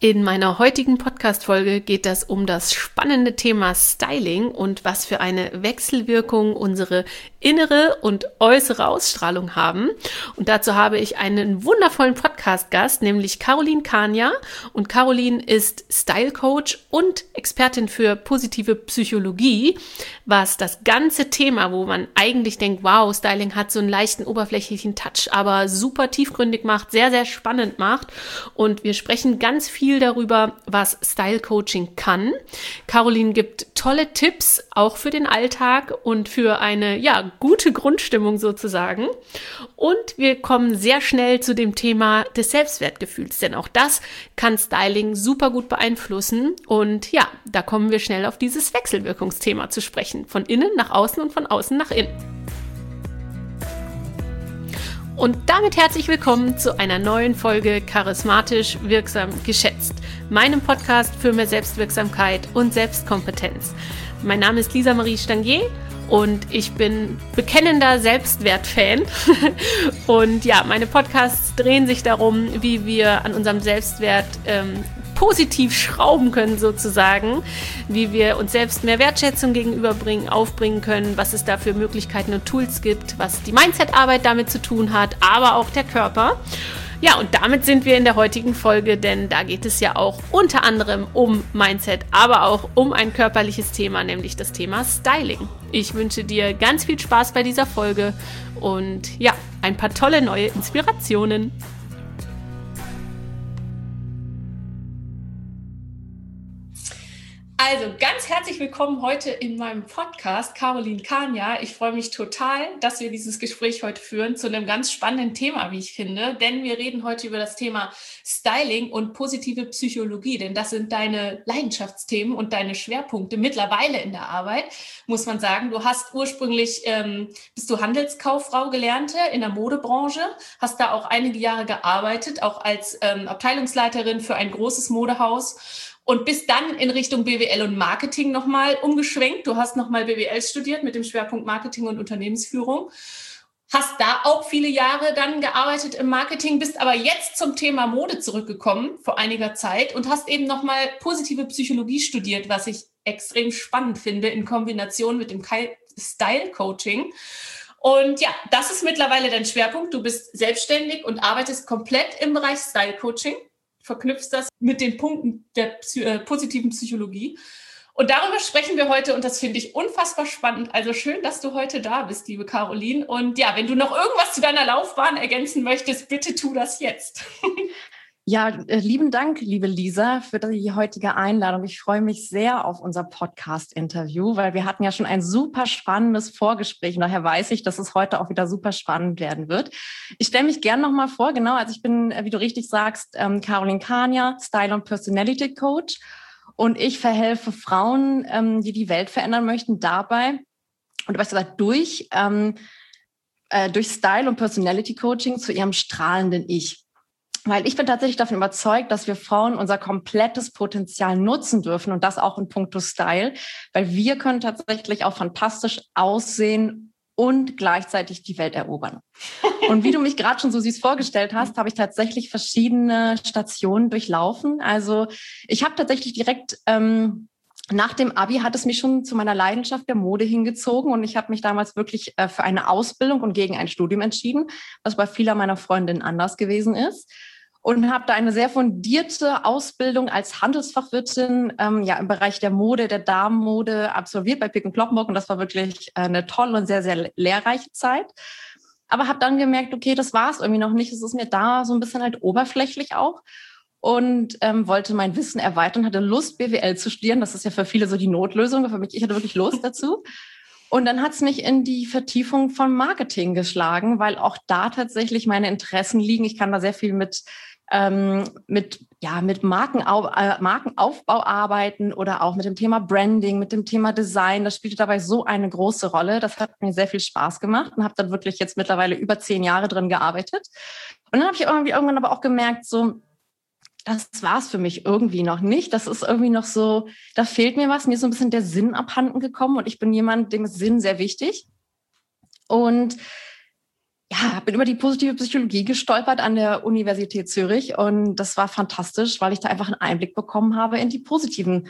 In meiner heutigen Podcast-Folge geht es um das spannende Thema Styling und was für eine Wechselwirkung unsere innere und äußere Ausstrahlung haben. Und dazu habe ich einen wundervollen Podcast-Gast, nämlich Caroline Kania. Und Caroline ist Style-Coach und Expertin für positive Psychologie, was das ganze Thema, wo man eigentlich denkt, wow, Styling hat so einen leichten oberflächlichen Touch, aber super tiefgründig macht, sehr, sehr spannend macht. Und wir sprechen ganz viel darüber, was Style Coaching kann. Caroline gibt tolle Tipps, auch für den Alltag und für eine, gute Grundstimmung sozusagen. Und wir kommen sehr schnell zu dem Thema des Selbstwertgefühls, denn auch das kann Styling super gut beeinflussen. Und ja, da kommen wir schnell auf dieses Wechselwirkungsthema zu sprechen. Von innen nach außen und von außen nach innen. Und damit herzlich willkommen zu einer neuen Folge Charismatisch, wirksam, geschätzt. Meinem Podcast für mehr Selbstwirksamkeit und Selbstkompetenz. Mein Name ist Lisa Marie Stangier und ich bin bekennender Selbstwert-Fan. Und ja, meine Podcasts drehen sich darum, wie wir an unserem Selbstwert positiv schrauben können sozusagen, wie wir uns selbst mehr Wertschätzung aufbringen können, was es da für Möglichkeiten und Tools gibt, was die Mindset-Arbeit damit zu tun hat, aber auch der Körper. Ja, und damit sind wir in der heutigen Folge, denn da geht es ja auch unter anderem um Mindset, aber auch um ein körperliches Thema, nämlich das Thema Styling. Ich wünsche dir ganz viel Spaß bei dieser Folge und ja, ein paar tolle neue Inspirationen. Also ganz herzlich willkommen heute in meinem Podcast, Caroline Kania. Ich freue mich total, dass wir dieses Gespräch heute führen zu einem ganz spannenden Thema, wie ich finde. Denn wir reden heute über das Thema Styling und positive Psychologie. Denn das sind deine Leidenschaftsthemen und deine Schwerpunkte mittlerweile in der Arbeit, muss man sagen. Du hast ursprünglich, bist du Handelskauffrau Gelernte in der Modebranche, hast da auch einige Jahre gearbeitet, auch als Abteilungsleiterin für ein großes Modehaus. Und bist dann in Richtung BWL und Marketing nochmal umgeschwenkt. Du hast nochmal BWL studiert mit dem Schwerpunkt Marketing und Unternehmensführung. Hast da auch viele Jahre dann gearbeitet im Marketing, bist aber jetzt zum Thema Mode zurückgekommen vor einiger Zeit und hast eben nochmal positive Psychologie studiert, was ich extrem spannend finde in Kombination mit dem Style Coaching. Und ja, das ist mittlerweile dein Schwerpunkt. Du bist selbstständig und arbeitest komplett im Bereich Style Coaching. Verknüpfst das mit den Punkten der positiven Psychologie. Und darüber sprechen wir heute und das finde ich unfassbar spannend. Also schön, dass du heute da bist, liebe Caroline. Und ja, wenn du noch irgendwas zu deiner Laufbahn ergänzen möchtest, bitte tu das jetzt. Ja, lieben Dank, liebe Lisa, für die heutige Einladung. Ich freue mich sehr auf unser Podcast-Interview, weil wir hatten ja schon ein super spannendes Vorgespräch. Und daher weiß ich, dass es heute auch wieder super spannend werden wird. Ich stelle mich gerne nochmal vor. Genau, also ich bin, wie du richtig sagst, Caroline Kania, Style- und Personality Coach. Und ich verhelfe Frauen, die die Welt verändern möchten, dabei, und was gesagt, durch Style- und Personality Coaching zu ihrem strahlenden Ich. Weil ich bin tatsächlich davon überzeugt, dass wir Frauen unser komplettes Potenzial nutzen dürfen und das auch in puncto Style, weil wir können tatsächlich auch fantastisch aussehen und gleichzeitig die Welt erobern. Und wie du mich gerade schon so süß vorgestellt hast, habe ich tatsächlich verschiedene Stationen durchlaufen. Also ich habe tatsächlich direkt nach dem Abi hat es mich schon zu meiner Leidenschaft der Mode hingezogen und ich habe mich damals wirklich für eine Ausbildung und gegen ein Studium entschieden, was bei vielen meiner Freundinnen anders gewesen ist. Und habe da eine sehr fundierte Ausbildung als Handelsfachwirtin im Bereich der Mode, der Damenmode absolviert bei Peek & Cloppenburg. Und das war wirklich eine tolle und sehr, sehr lehrreiche Zeit. Aber habe dann gemerkt, okay, das war es irgendwie noch nicht. Es ist mir da so ein bisschen halt oberflächlich auch. Und wollte mein Wissen erweitern, hatte Lust, BWL zu studieren. Das ist ja für viele so die Notlösung. Für mich, ich hatte wirklich Lust dazu. Und dann hat es mich in die Vertiefung von Marketing geschlagen, weil auch da tatsächlich meine Interessen liegen. Ich kann da sehr viel mit Markenaufbau arbeiten oder auch mit dem Thema Branding, mit dem Thema Design. Das spielte dabei so eine große Rolle. Das hat mir sehr viel Spaß gemacht und habe dann wirklich jetzt mittlerweile über 10 Jahre drin gearbeitet. Und dann habe ich irgendwann aber auch gemerkt, so, das war es für mich irgendwie noch nicht. Das ist irgendwie noch so, da fehlt mir was. Mir ist so ein bisschen der Sinn abhanden gekommen und ich bin jemand, dem ist Sinn sehr wichtig. Und bin über die positive Psychologie gestolpert an der Universität Zürich und das war fantastisch, weil ich da einfach einen Einblick bekommen habe in die positiven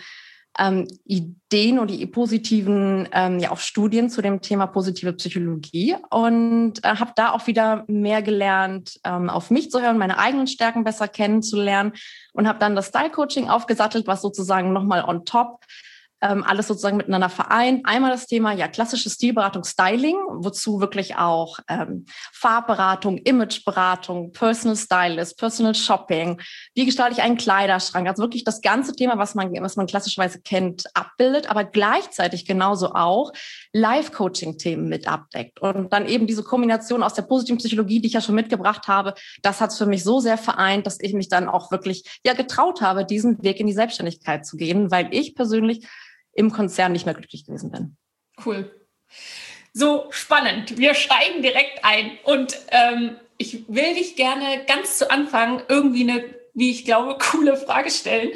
Ideen und die positiven auch Studien zu dem Thema positive Psychologie und habe da auch wieder mehr gelernt, auf mich zu hören, meine eigenen Stärken besser kennenzulernen und habe dann das Style-Coaching aufgesattelt, was sozusagen nochmal on top alles sozusagen miteinander vereint. Einmal das Thema klassische Stilberatung, Styling, wozu wirklich auch Farbberatung, Imageberatung, Personal Stylist, Personal Shopping, wie gestalte ich einen Kleiderschrank, also wirklich das ganze Thema, was man klassischerweise kennt, abbildet, aber gleichzeitig genauso auch Life-Coaching-Themen mit abdeckt. Und dann eben diese Kombination aus der positiven Psychologie, die ich ja schon mitgebracht habe, das hat es für mich so sehr vereint, dass ich mich dann auch wirklich getraut habe, diesen Weg in die Selbstständigkeit zu gehen, weil ich persönlich im Konzern nicht mehr glücklich gewesen bin. Cool. So spannend. Wir steigen direkt ein und ich will dich gerne ganz zu Anfang irgendwie eine, wie ich glaube, coole Frage stellen.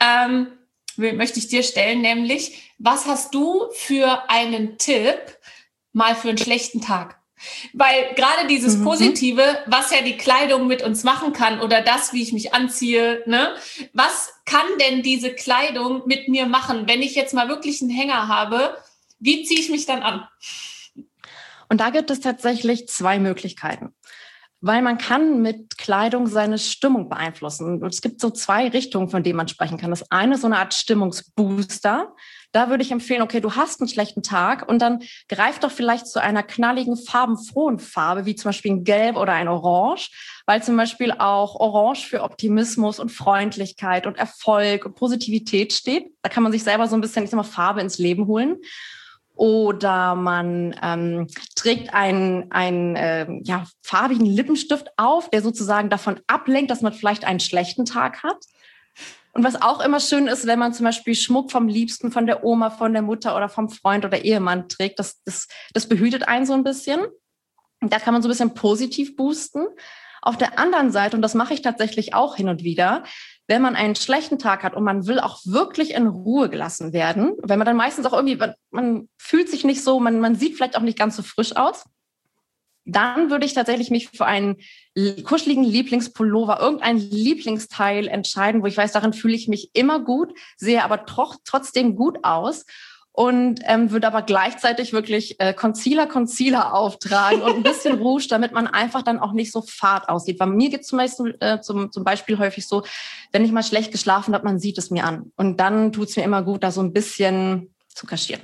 Möchte ich dir stellen, nämlich, was hast du für einen Tipp mal für einen schlechten Tag? Weil gerade dieses Positive, was ja die Kleidung mit uns machen kann oder das, wie ich mich anziehe, ne? Was kann denn diese Kleidung mit mir machen, wenn ich jetzt mal wirklich einen Hänger habe? Wie ziehe ich mich dann an? Und da gibt es tatsächlich 2 Möglichkeiten. Weil man kann mit Kleidung seine Stimmung beeinflussen. Und es gibt so 2 Richtungen, von denen man sprechen kann. Das eine ist so eine Art Stimmungsbooster. Da würde ich empfehlen, okay, du hast einen schlechten Tag und dann greif doch vielleicht zu einer knalligen, farbenfrohen Farbe, wie zum Beispiel ein Gelb oder ein Orange, weil zum Beispiel auch Orange für Optimismus und Freundlichkeit und Erfolg und Positivität steht. Da kann man sich selber so ein bisschen, Farbe ins Leben holen. Oder man trägt einen farbigen Lippenstift auf, der sozusagen davon ablenkt, dass man vielleicht einen schlechten Tag hat. Und was auch immer schön ist, wenn man zum Beispiel Schmuck vom Liebsten, von der Oma, von der Mutter oder vom Freund oder Ehemann trägt, das behütet einen so ein bisschen. Und da kann man so ein bisschen positiv boosten. Auf der anderen Seite, und das mache ich tatsächlich auch hin und wieder, wenn man einen schlechten Tag hat und man will auch wirklich in Ruhe gelassen werden, wenn man dann meistens auch irgendwie, man fühlt sich nicht so, man sieht vielleicht auch nicht ganz so frisch aus, dann würde ich tatsächlich mich für einen kuscheligen Lieblingspullover, irgendein Lieblingsteil entscheiden, wo ich weiß, darin fühle ich mich immer gut, sehe aber trotzdem gut aus und würde aber gleichzeitig wirklich Concealer auftragen und ein bisschen Rouge, damit man einfach dann auch nicht so fad aussieht. Bei mir geht es zum Beispiel häufig so, wenn ich mal schlecht geschlafen habe, man sieht es mir an. Und dann tut es mir immer gut, da so ein bisschen zu kaschieren.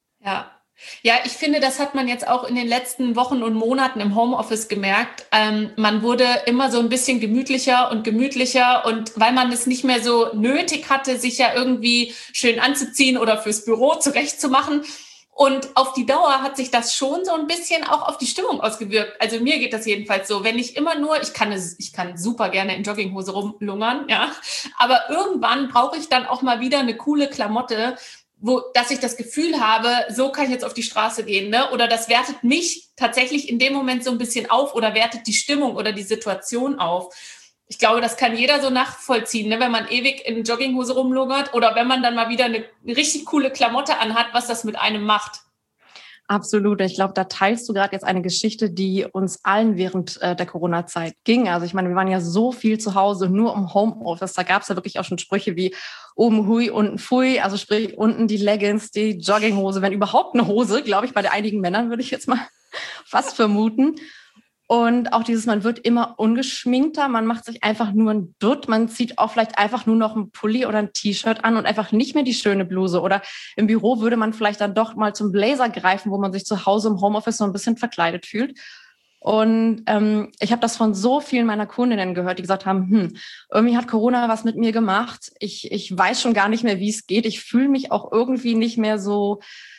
Ja, ich finde, das hat man jetzt auch in den letzten Wochen und Monaten im Homeoffice gemerkt. Man wurde immer so ein bisschen gemütlicher und weil man es nicht mehr so nötig hatte, sich ja irgendwie schön anzuziehen oder fürs Büro zurechtzumachen. Und auf die Dauer hat sich das schon so ein bisschen auch auf die Stimmung ausgewirkt. Also mir geht das jedenfalls so. Wenn ich immer nur, ich kann super gerne in Jogginghose rumlungern, ja. Aber irgendwann brauche ich dann auch mal wieder eine coole Klamotte, dass ich das Gefühl habe, so kann ich jetzt auf die Straße gehen, ne? Oder das wertet mich tatsächlich in dem Moment so ein bisschen auf oder wertet die Stimmung oder die Situation auf. Ich glaube, das kann jeder so nachvollziehen, ne? Wenn man ewig in Jogginghose rumlungert oder wenn man dann mal wieder eine richtig coole Klamotte anhat, was das mit einem macht. Absolut. Ich glaube, da teilst du gerade jetzt eine Geschichte, die uns allen während der Corona-Zeit ging. Also ich meine, wir waren ja so viel zu Hause, nur im Homeoffice. Da gab es ja wirklich auch schon Sprüche wie oben hui, unten pfui. Also sprich, unten die Leggings, die Jogginghose, wenn überhaupt eine Hose, glaube ich, bei einigen Männern würde ich jetzt mal fast vermuten. Und auch man wird immer ungeschminkter, man macht sich einfach nur ein Dutt, man zieht auch vielleicht einfach nur noch einen Pulli oder ein T-Shirt an und einfach nicht mehr die schöne Bluse. Oder im Büro würde man vielleicht dann doch mal zum Blazer greifen, wo man sich zu Hause im Homeoffice so ein bisschen verkleidet fühlt. Und ich habe das von so vielen meiner Kundinnen gehört, die gesagt haben, irgendwie hat Corona was mit mir gemacht. Ich weiß schon gar nicht mehr, wie es geht. Ich fühle mich auch irgendwie nicht mehr so...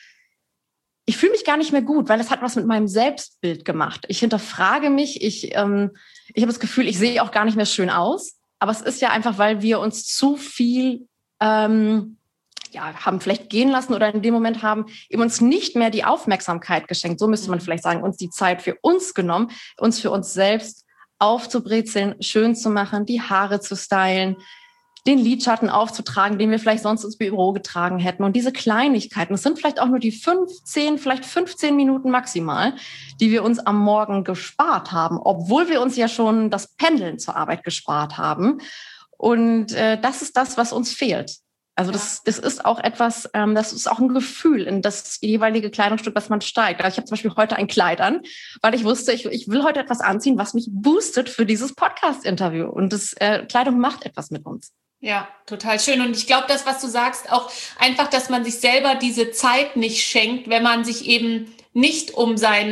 Ich fühle mich gar nicht mehr gut, weil es hat was mit meinem Selbstbild gemacht. Ich hinterfrage mich, ich habe das Gefühl, ich sehe auch gar nicht mehr schön aus. Aber es ist ja einfach, weil wir uns zu viel haben vielleicht gehen lassen oder in dem Moment haben eben uns nicht mehr die Aufmerksamkeit geschenkt. So müsste man vielleicht sagen, uns die Zeit für uns genommen, uns für uns selbst aufzubrezeln, schön zu machen, die Haare zu stylen, den Lidschatten aufzutragen, den wir vielleicht sonst ins Büro getragen hätten. Und diese Kleinigkeiten, es sind vielleicht auch nur die 15 Minuten maximal, die wir uns am Morgen gespart haben, obwohl wir uns ja schon das Pendeln zur Arbeit gespart haben. Und das ist das, was uns fehlt. Also das ist auch etwas, das ist auch ein Gefühl in das jeweilige Kleidungsstück, das man steigt. Also ich habe zum Beispiel heute ein Kleid an, weil ich wusste, ich will heute etwas anziehen, was mich boostet für dieses Podcast-Interview. Und das Kleidung macht etwas mit uns. Ja, total schön. Und ich glaube, das, was du sagst, auch einfach, dass man sich selber diese Zeit nicht schenkt, wenn man sich eben nicht um sein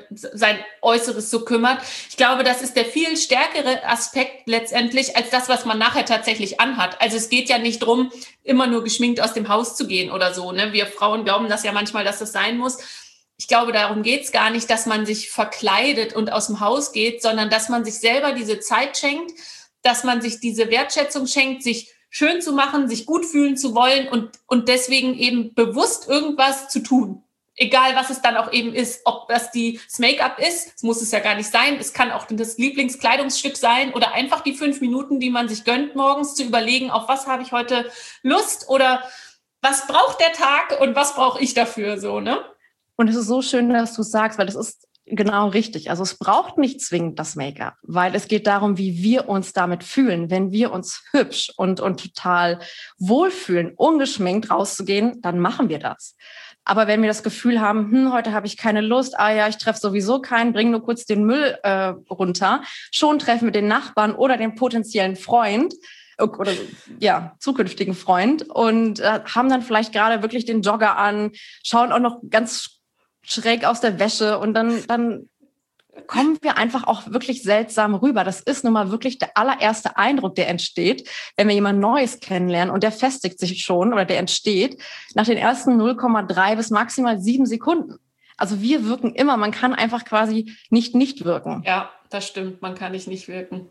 Äußeres so kümmert. Ich glaube, das ist der viel stärkere Aspekt letztendlich als das, was man nachher tatsächlich anhat. Also es geht ja nicht drum, immer nur geschminkt aus dem Haus zu gehen oder so. Ne? Wir Frauen glauben das ja manchmal, dass das sein muss. Ich glaube, darum geht's gar nicht, dass man sich verkleidet und aus dem Haus geht, sondern dass man sich selber diese Zeit schenkt, dass man sich diese Wertschätzung schenkt, sich schön zu machen, sich gut fühlen zu wollen und deswegen eben bewusst irgendwas zu tun. Egal, was es dann auch eben ist, ob das das Make-up ist, das muss es ja gar nicht sein, es kann auch das Lieblingskleidungsstück sein oder einfach die 5 Minuten, die man sich gönnt, morgens zu überlegen, auf was habe ich heute Lust oder was braucht der Tag und was brauche ich dafür, so, ne? Und es ist so schön, dass du es sagst, weil das ist genau richtig. Also es braucht nicht zwingend das Make-up, weil es geht darum, wie wir uns damit fühlen. Wenn wir uns hübsch und total wohlfühlen, ungeschminkt rauszugehen, dann machen wir das. Aber wenn wir das Gefühl haben, heute habe ich keine Lust, ich treffe sowieso keinen, bring nur kurz den Müll runter, schon treffen wir den Nachbarn oder den potenziellen Freund oder zukünftigen Freund und haben dann vielleicht gerade wirklich den Jogger an, schauen auch noch ganz schräg aus der Wäsche und dann kommen wir einfach auch wirklich seltsam rüber. Das ist nun mal wirklich der allererste Eindruck, der entsteht, wenn wir jemand Neues kennenlernen und der festigt sich schon oder der entsteht nach den ersten 0,3 bis maximal 7 Sekunden. Also wir wirken immer, man kann einfach quasi nicht wirken. Ja, das stimmt, man kann nicht wirken.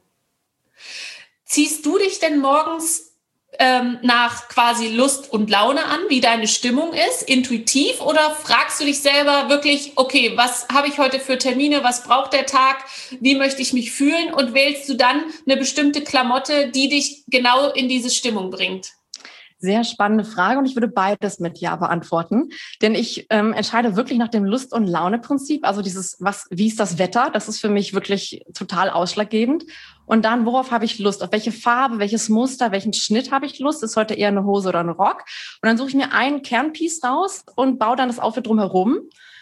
Ziehst du dich denn morgens nach quasi Lust und Laune an, wie deine Stimmung ist, intuitiv, oder fragst du dich selber wirklich, okay, was habe ich heute für Termine, was braucht der Tag, wie möchte ich mich fühlen und wählst du dann eine bestimmte Klamotte, die dich genau in diese Stimmung bringt? Sehr spannende Frage und ich würde beides mit Ja beantworten, denn ich entscheide wirklich nach dem Lust- und Laune-Prinzip, also wie ist das Wetter, das ist für mich wirklich total ausschlaggebend und dann, worauf habe ich Lust, auf welche Farbe, welches Muster, welchen Schnitt habe ich Lust, ist heute eher eine Hose oder ein Rock und dann suche ich mir einen Kernpiece raus und baue dann das Outfit drumherum.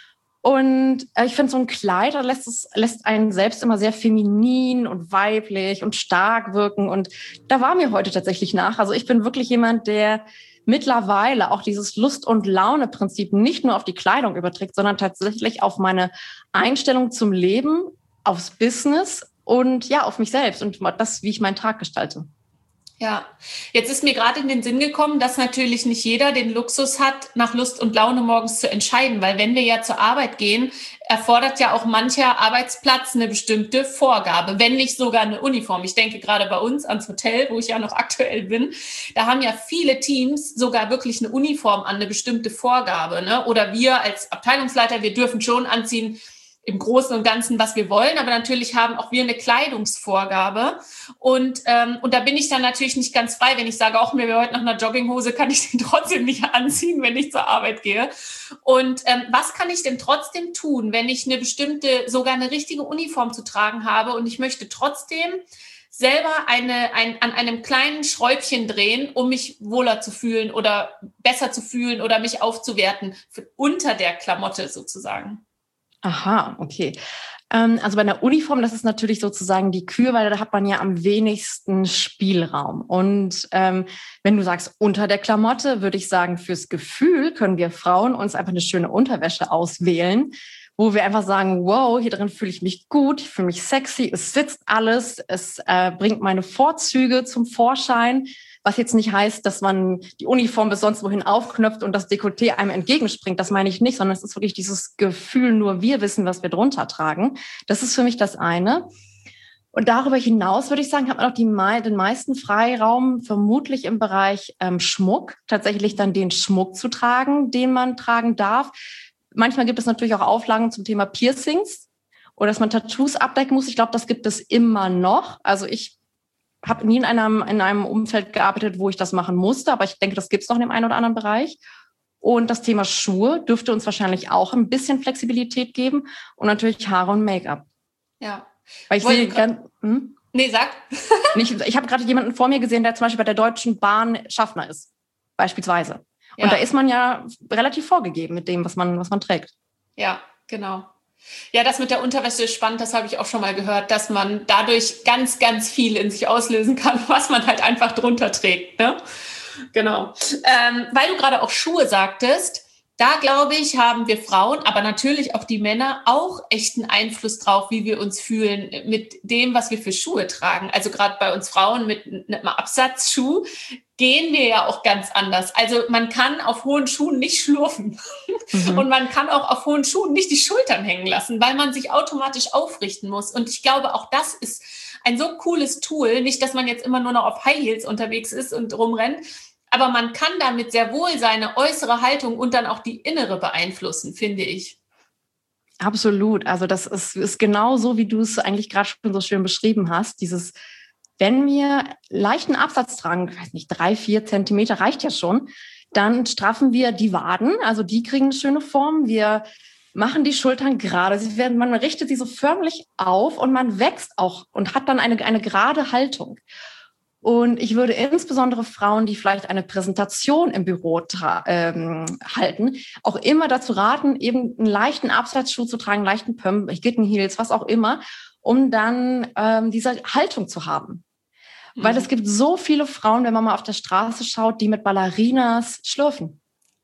Und ich finde, so ein Kleid lässt einen selbst immer sehr feminin und weiblich und stark wirken. Und da war mir heute tatsächlich nach. Also ich bin wirklich jemand, der mittlerweile auch dieses Lust- und Laune-Prinzip nicht nur auf die Kleidung überträgt, sondern tatsächlich auf meine Einstellung zum Leben, aufs Business und ja, auf mich selbst und das, wie ich meinen Tag gestalte. Ja, jetzt ist mir gerade in den Sinn gekommen, dass natürlich nicht jeder den Luxus hat, nach Lust und Laune morgens zu entscheiden, weil wenn wir ja zur Arbeit gehen, erfordert ja auch mancher Arbeitsplatz eine bestimmte Vorgabe, wenn nicht sogar eine Uniform. Ich denke gerade bei uns ans Hotel, wo ich ja noch aktuell bin, da haben ja viele Teams sogar wirklich eine Uniform an, eine bestimmte Vorgabe, ne? Oder wir als Abteilungsleiter, wir dürfen schon anziehen, im Großen und Ganzen, was wir wollen, aber natürlich haben auch wir eine Kleidungsvorgabe und da bin ich dann natürlich nicht ganz frei, wenn ich sage, auch mir heute nach einer Jogginghose kann ich den trotzdem nicht anziehen, wenn ich zur Arbeit gehe. Und was kann ich denn trotzdem tun, wenn ich sogar eine richtige Uniform zu tragen habe und ich möchte trotzdem selber an einem kleinen Schräubchen drehen, um mich wohler zu fühlen oder besser zu fühlen oder mich aufzuwerten, unter der Klamotte sozusagen. Aha, okay. Also bei einer Uniform, das ist natürlich sozusagen die Kür, weil da hat man ja am wenigsten Spielraum. Und wenn du sagst unter der Klamotte, würde ich sagen, fürs Gefühl können wir Frauen uns einfach eine schöne Unterwäsche auswählen, wo wir einfach sagen, wow, hier drin fühle ich mich gut, ich fühle mich sexy, es sitzt alles, es bringt meine Vorzüge zum Vorschein. Was jetzt nicht heißt, dass man die Uniform bis sonst wohin aufknöpft und das Dekolleté einem entgegenspringt. Das meine ich nicht, sondern es ist wirklich dieses Gefühl, nur wir wissen, was wir drunter tragen. Das ist für mich das eine. Und darüber hinaus würde ich sagen, hat man auch den meisten Freiraum vermutlich im Bereich Schmuck, tatsächlich dann den Schmuck zu tragen, den man tragen darf. Manchmal gibt es natürlich auch Auflagen zum Thema Piercings oder dass man Tattoos abdecken muss. Ich glaube, das gibt es immer noch. Also ich habe nie in einem Umfeld gearbeitet, wo ich das machen musste, aber ich denke, das gibt es noch in dem einen oder anderen Bereich. Und das Thema Schuhe dürfte uns wahrscheinlich auch ein bisschen Flexibilität geben und natürlich Haare und Make-up. Ja. Weil ich sehe ganz... Nee, sag. Ich habe gerade jemanden vor mir gesehen, der zum Beispiel bei der Deutschen Bahn Schaffner ist, beispielsweise. Und da ist man ja relativ vorgegeben mit dem, was man trägt. Ja, genau. Ja, das mit der Unterwäsche ist spannend, das habe ich auch schon mal gehört, dass man dadurch ganz, ganz viel in sich auslösen kann, was man halt einfach drunter trägt. Ne? Genau. Weil du gerade auch Schuhe sagtest, da glaube ich, haben wir Frauen, aber natürlich auch die Männer auch echten Einfluss drauf, wie wir uns fühlen mit dem, was wir für Schuhe tragen. Also gerade bei uns Frauen mit einem Absatzschuh gehen wir ja auch ganz anders. Also man kann auf hohen Schuhen nicht schlurfen und man kann auch auf hohen Schuhen nicht die Schultern hängen lassen, weil man sich automatisch aufrichten muss. Und ich glaube, auch das ist ein so cooles Tool. Nicht, dass man jetzt immer nur noch auf High Heels unterwegs ist und rumrennt, aber man kann damit sehr wohl seine äußere Haltung und dann auch die innere beeinflussen, finde ich. Absolut. Also das ist genau so, wie du es eigentlich gerade schon so schön beschrieben hast. Wenn wir leichten Absatz tragen, ich weiß nicht, 3-4 Zentimeter reicht ja schon, dann straffen wir die Waden, also die kriegen eine schöne Form. Wir machen die Schultern gerade. Man richtet sie so förmlich auf und man wächst auch und hat dann eine gerade Haltung. Und ich würde insbesondere Frauen, die vielleicht eine Präsentation im Büro halten, auch immer dazu raten, eben einen leichten Absatzschuh zu tragen, leichten Pump, Gittenheels, was auch immer, um dann diese Haltung zu haben. Weil es gibt so viele Frauen, wenn man mal auf der Straße schaut, die mit Ballerinas schlürfen.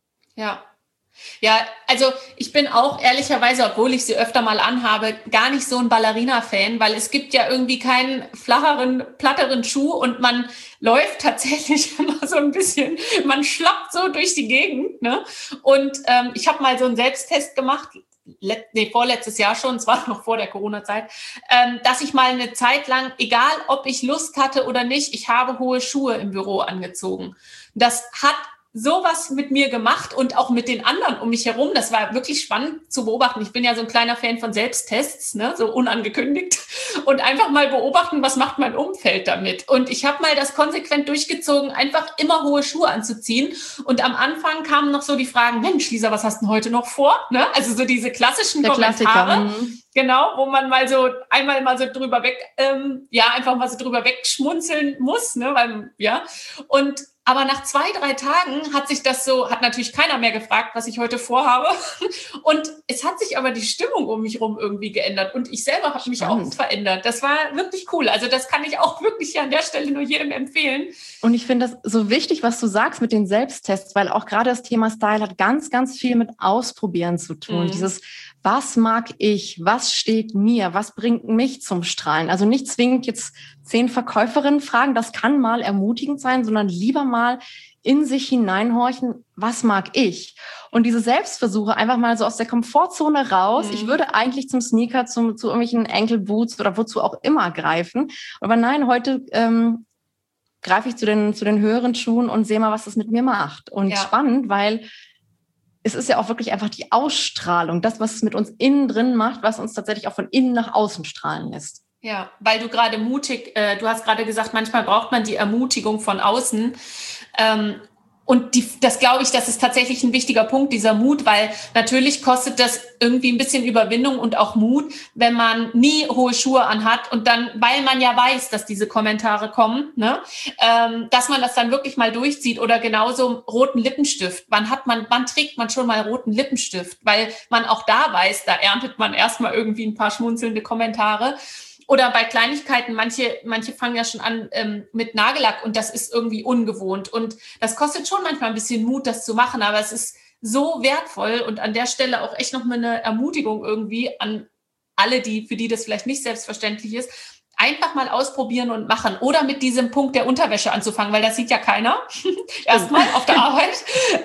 Ja. Ja, also ich bin auch ehrlicherweise, obwohl ich sie öfter mal anhabe, gar nicht so ein Ballerina-Fan, weil es gibt ja irgendwie keinen flacheren, platteren Schuh und man läuft tatsächlich immer so ein bisschen, man schlappt so durch die Gegend. Ne? Und ich habe mal so einen Selbsttest gemacht, vorletztes Jahr schon, es war noch vor der Corona-Zeit, dass ich mal eine Zeit lang, egal ob ich Lust hatte oder nicht, ich habe hohe Schuhe im Büro angezogen. Das hat sowas mit mir gemacht und auch mit den anderen um mich herum. Das war wirklich spannend zu beobachten. Ich bin ja so ein kleiner Fan von Selbsttests, ne, so unangekündigt. Und einfach mal beobachten, was macht mein Umfeld damit. Und ich habe mal das konsequent durchgezogen, einfach immer hohe Schuhe anzuziehen. Und am Anfang kamen noch so die Fragen, Mensch, Lisa, was hast du denn heute noch vor? Ne? Also so diese klassischen Kommentare. Genau, wo man mal so einmal mal so drüber weg, einfach mal so drüber wegschmunzeln muss, ne, weil, ja. Aber nach 2-3 Tagen hat natürlich keiner mehr gefragt, was ich heute vorhabe. Und es hat sich aber die Stimmung um mich rum irgendwie geändert. Und ich selber habe mich auch verändert. Das war wirklich cool. Also das kann ich auch wirklich an der Stelle nur jedem empfehlen. Und ich finde das so wichtig, was du sagst mit den Selbsttests, weil auch gerade das Thema Style hat ganz, ganz viel mit Ausprobieren zu tun. Dieses, was mag ich? Was steht mir? Was bringt mich zum Strahlen? Also nicht zwingend jetzt 10 Verkäuferinnen fragen, das kann mal ermutigend sein, sondern lieber mal in sich hineinhorchen, was mag ich? Und diese Selbstversuche einfach mal so aus der Komfortzone raus. Ich würde eigentlich zum Sneaker, zu irgendwelchen Ankle-Boots oder wozu auch immer greifen. Aber nein, heute greife ich zu den höheren Schuhen und sehe mal, was das mit mir macht. Und spannend, weil es ist ja auch wirklich einfach die Ausstrahlung, das, was es mit uns innen drin macht, was uns tatsächlich auch von innen nach außen strahlen lässt. Ja, weil du gerade du hast gerade gesagt, manchmal braucht man die Ermutigung von außen. Und das glaube ich, das ist tatsächlich ein wichtiger Punkt, dieser Mut, weil natürlich kostet das irgendwie ein bisschen Überwindung und auch Mut, wenn man nie hohe Schuhe anhat und dann, weil man ja weiß, dass diese Kommentare kommen, ne, dass man das dann wirklich mal durchzieht oder genauso roten Lippenstift. Wann trägt man schon mal roten Lippenstift? Weil man auch da weiß, da erntet man erstmal irgendwie ein paar schmunzelnde Kommentare. Oder bei Kleinigkeiten, manche fangen ja schon an mit Nagellack und das ist irgendwie ungewohnt. Und das kostet schon manchmal ein bisschen Mut, das zu machen, aber es ist so wertvoll und an der Stelle auch echt nochmal eine Ermutigung irgendwie an alle, für die das vielleicht nicht selbstverständlich ist, einfach mal ausprobieren und machen. Oder mit diesem Punkt der Unterwäsche anzufangen, weil das sieht ja keiner. Erstmal auf der Arbeit.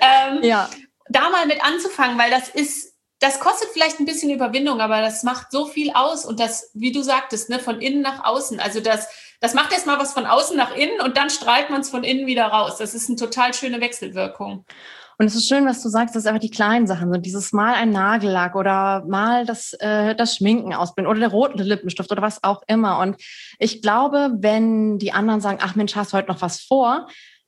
Da mal mit anzufangen, weil das kostet vielleicht ein bisschen Überwindung, aber das macht so viel aus und das, wie du sagtest, ne, von innen nach außen. Also das macht erst mal was von außen nach innen und dann strahlt man es von innen wieder raus. Das ist eine total schöne Wechselwirkung. Und es ist schön, was du sagst, dass einfach die kleinen Sachen sind. Dieses Mal ein Nagellack oder mal das Schminken ausblenden oder der rote Lippenstift oder was auch immer. Und ich glaube, wenn die anderen sagen, ach Mensch, hast du heute noch was vor,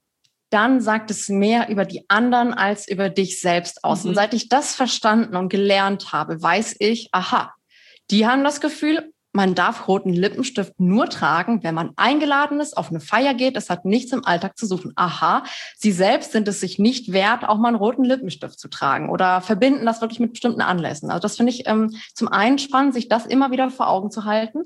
dann sagt es mehr über die anderen als über dich selbst aus. Und seit ich das verstanden und gelernt habe, weiß ich, aha, die haben das Gefühl, man darf roten Lippenstift nur tragen, wenn man eingeladen ist, auf eine Feier geht. Es hat nichts im Alltag zu suchen. Aha, sie selbst sind es sich nicht wert, auch mal einen roten Lippenstift zu tragen oder verbinden das wirklich mit bestimmten Anlässen. Also das finde ich zum einen spannend, sich das immer wieder vor Augen zu halten.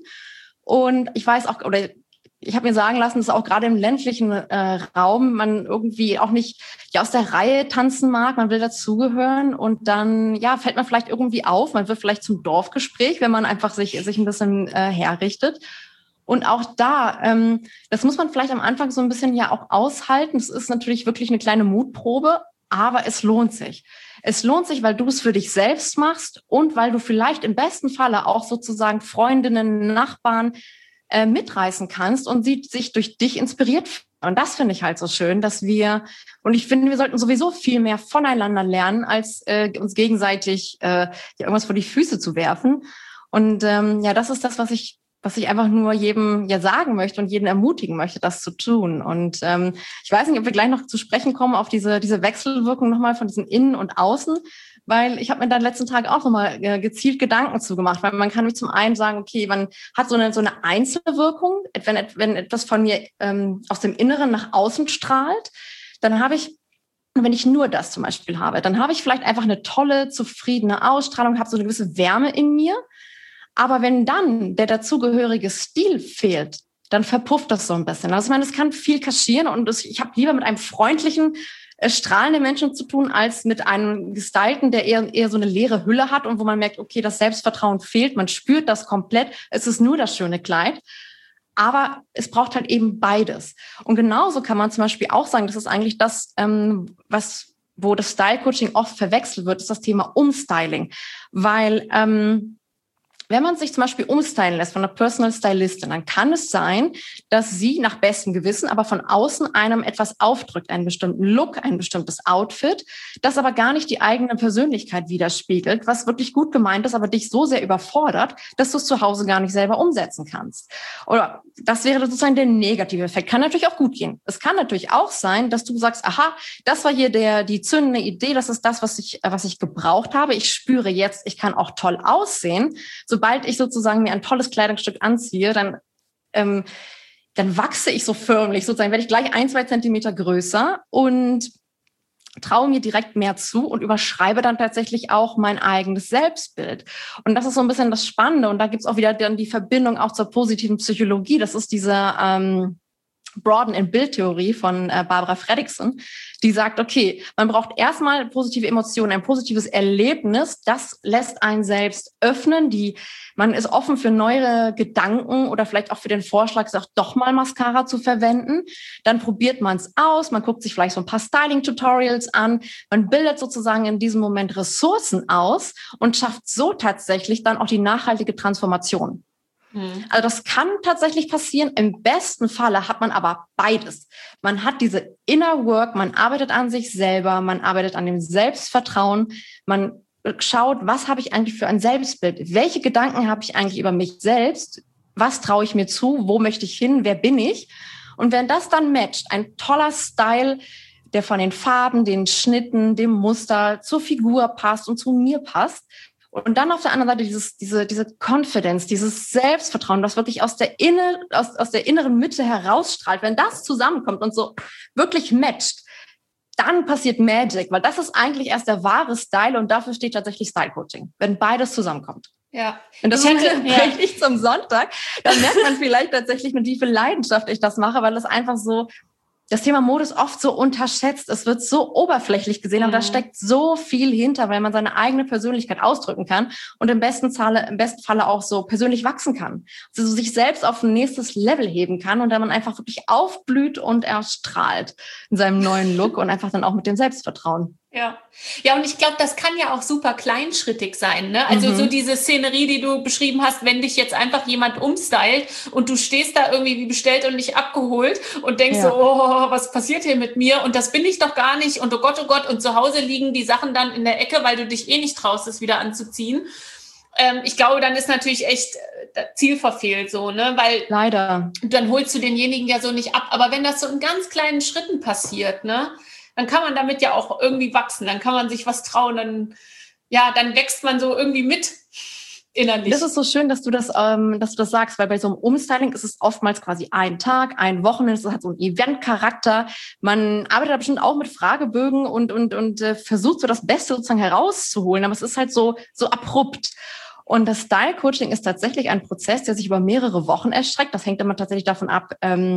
Und ich weiß auch, oder ich habe mir sagen lassen, dass auch gerade im ländlichen Raum man irgendwie auch nicht aus der Reihe tanzen mag, man will dazugehören und dann fällt man vielleicht irgendwie auf, man wird vielleicht zum Dorfgespräch, wenn man einfach sich ein bisschen herrichtet. Und auch da, das muss man vielleicht am Anfang so ein bisschen auch aushalten. Es ist natürlich wirklich eine kleine Mutprobe, aber es lohnt sich. Es lohnt sich, weil du es für dich selbst machst und weil du vielleicht im besten Falle auch sozusagen Freundinnen, Nachbarn mitreißen kannst und sie sich durch dich inspiriert fühlen. Und das finde ich halt so schön, dass und ich finde, wir sollten sowieso viel mehr voneinander lernen, als uns gegenseitig irgendwas vor die Füße zu werfen. Und das ist das, was ich einfach nur jedem sagen möchte und jeden ermutigen möchte, das zu tun. Und ich weiß nicht, ob wir gleich noch zu sprechen kommen auf diese Wechselwirkung nochmal von diesen Innen und Außen, weil ich habe mir dann letzten Tag auch nochmal gezielt Gedanken zugemacht, weil man kann nämlich zum einen sagen, okay, man hat so eine Einzelwirkung, wenn etwas von mir aus dem Inneren nach außen strahlt, dann habe ich, wenn ich nur das zum Beispiel habe, dann habe ich vielleicht einfach eine tolle, zufriedene Ausstrahlung, habe so eine gewisse Wärme in mir. Aber wenn dann der dazugehörige Stil fehlt, dann verpufft das so ein bisschen. Also ich meine, es kann viel kaschieren und ich habe lieber mit einem freundlichen, strahlenden Menschen zu tun, als mit einem Gestylten, der eher so eine leere Hülle hat und wo man merkt, okay, das Selbstvertrauen fehlt, man spürt das komplett, es ist nur das schöne Kleid. Aber es braucht halt eben beides. Und genauso kann man zum Beispiel auch sagen, das ist eigentlich das, wo das Style-Coaching oft verwechselt wird, ist das Thema Umstyling. Weil wenn man sich zum Beispiel umstylen lässt von einer Personal Stylistin, dann kann es sein, dass sie nach bestem Gewissen aber von außen einem etwas aufdrückt, einen bestimmten Look, ein bestimmtes Outfit, das aber gar nicht die eigene Persönlichkeit widerspiegelt, was wirklich gut gemeint ist, aber dich so sehr überfordert, dass du es zu Hause gar nicht selber umsetzen kannst. Oder das wäre sozusagen der negative Effekt. Kann natürlich auch gut gehen. Es kann natürlich auch sein, dass du sagst, aha, das war hier die zündende Idee, das ist das, was ich gebraucht habe. Ich spüre jetzt, ich kann auch toll aussehen. Sobald ich sozusagen mir ein tolles Kleidungsstück anziehe, dann wachse ich so förmlich, sozusagen werde ich gleich 1-2 Zentimeter größer und traue mir direkt mehr zu und überschreibe dann tatsächlich auch mein eigenes Selbstbild. Und das ist so ein bisschen das Spannende. Und da gibt's auch wieder dann die Verbindung auch zur positiven Psychologie. Das ist diese Broaden-and-Build-Theorie von Barbara Fredrickson, die sagt, okay, man braucht erstmal positive Emotionen, ein positives Erlebnis, das lässt einen selbst öffnen, man ist offen für neue Gedanken oder vielleicht auch für den Vorschlag, doch mal Mascara zu verwenden. Dann probiert man es aus, man guckt sich vielleicht so ein paar Styling-Tutorials an, man bildet sozusagen in diesem Moment Ressourcen aus und schafft so tatsächlich dann auch die nachhaltige Transformation. Also das kann tatsächlich passieren. Im besten Falle hat man aber beides. Man hat diese Inner Work, man arbeitet an sich selber, man arbeitet an dem Selbstvertrauen, man schaut, was habe ich eigentlich für ein Selbstbild? Welche Gedanken habe ich eigentlich über mich selbst? Was traue ich mir zu? Wo möchte ich hin? Wer bin ich? Und wenn das dann matcht, ein toller Style, der von den Farben, den Schnitten, dem Muster zur Figur passt und zu mir passt, und dann auf der anderen Seite diese Confidence, dieses Selbstvertrauen, das wirklich aus der inneren Mitte herausstrahlt. Wenn das zusammenkommt und so wirklich matcht, dann passiert Magic, weil das ist eigentlich erst der wahre Style und dafür steht tatsächlich Style Coaching, wenn beides zusammenkommt. Ja. Und das ist nicht zum Sonntag. Dann merkt man vielleicht tatsächlich, mit wie viel Leidenschaft ich das mache, weil das einfach so, das Thema Mode ist oft so unterschätzt. Es wird so oberflächlich gesehen, aber da steckt so viel hinter, weil man seine eigene Persönlichkeit ausdrücken kann und im besten Falle auch so persönlich wachsen kann. Also sich selbst auf ein nächstes Level heben kann und dann man einfach wirklich aufblüht und erstrahlt in seinem neuen Look und einfach dann auch mit dem Selbstvertrauen. Ja. Ja, und ich glaube, das kann ja auch super kleinschrittig sein, ne? Also so diese Szenerie, die du beschrieben hast, wenn dich jetzt einfach jemand umstylt und du stehst da irgendwie wie bestellt und nicht abgeholt und denkst so, oh, was passiert hier mit mir? Und das bin ich doch gar nicht. Und oh Gott, und zu Hause liegen die Sachen dann in der Ecke, weil du dich eh nicht traust, es wieder anzuziehen. Ich glaube, dann ist natürlich echt Ziel verfehlt so, ne? Weil Leider. dann holst du denjenigen ja so nicht ab. Aber wenn das so in ganz kleinen Schritten passiert, ne? Dann kann man damit ja auch irgendwie wachsen, dann kann man sich was trauen, dann wächst man so irgendwie mit innerlich. Das ist so schön, dass du das sagst, weil bei so einem Umstyling ist es oftmals quasi ein Tag, ein Wochenende, es hat so einen Event-Charakter. Man arbeitet da bestimmt auch mit Fragebögen und versucht so das Beste sozusagen herauszuholen, aber es ist halt so abrupt. Und das Style-Coaching ist tatsächlich ein Prozess, der sich über mehrere Wochen erstreckt. Das hängt immer tatsächlich davon ab,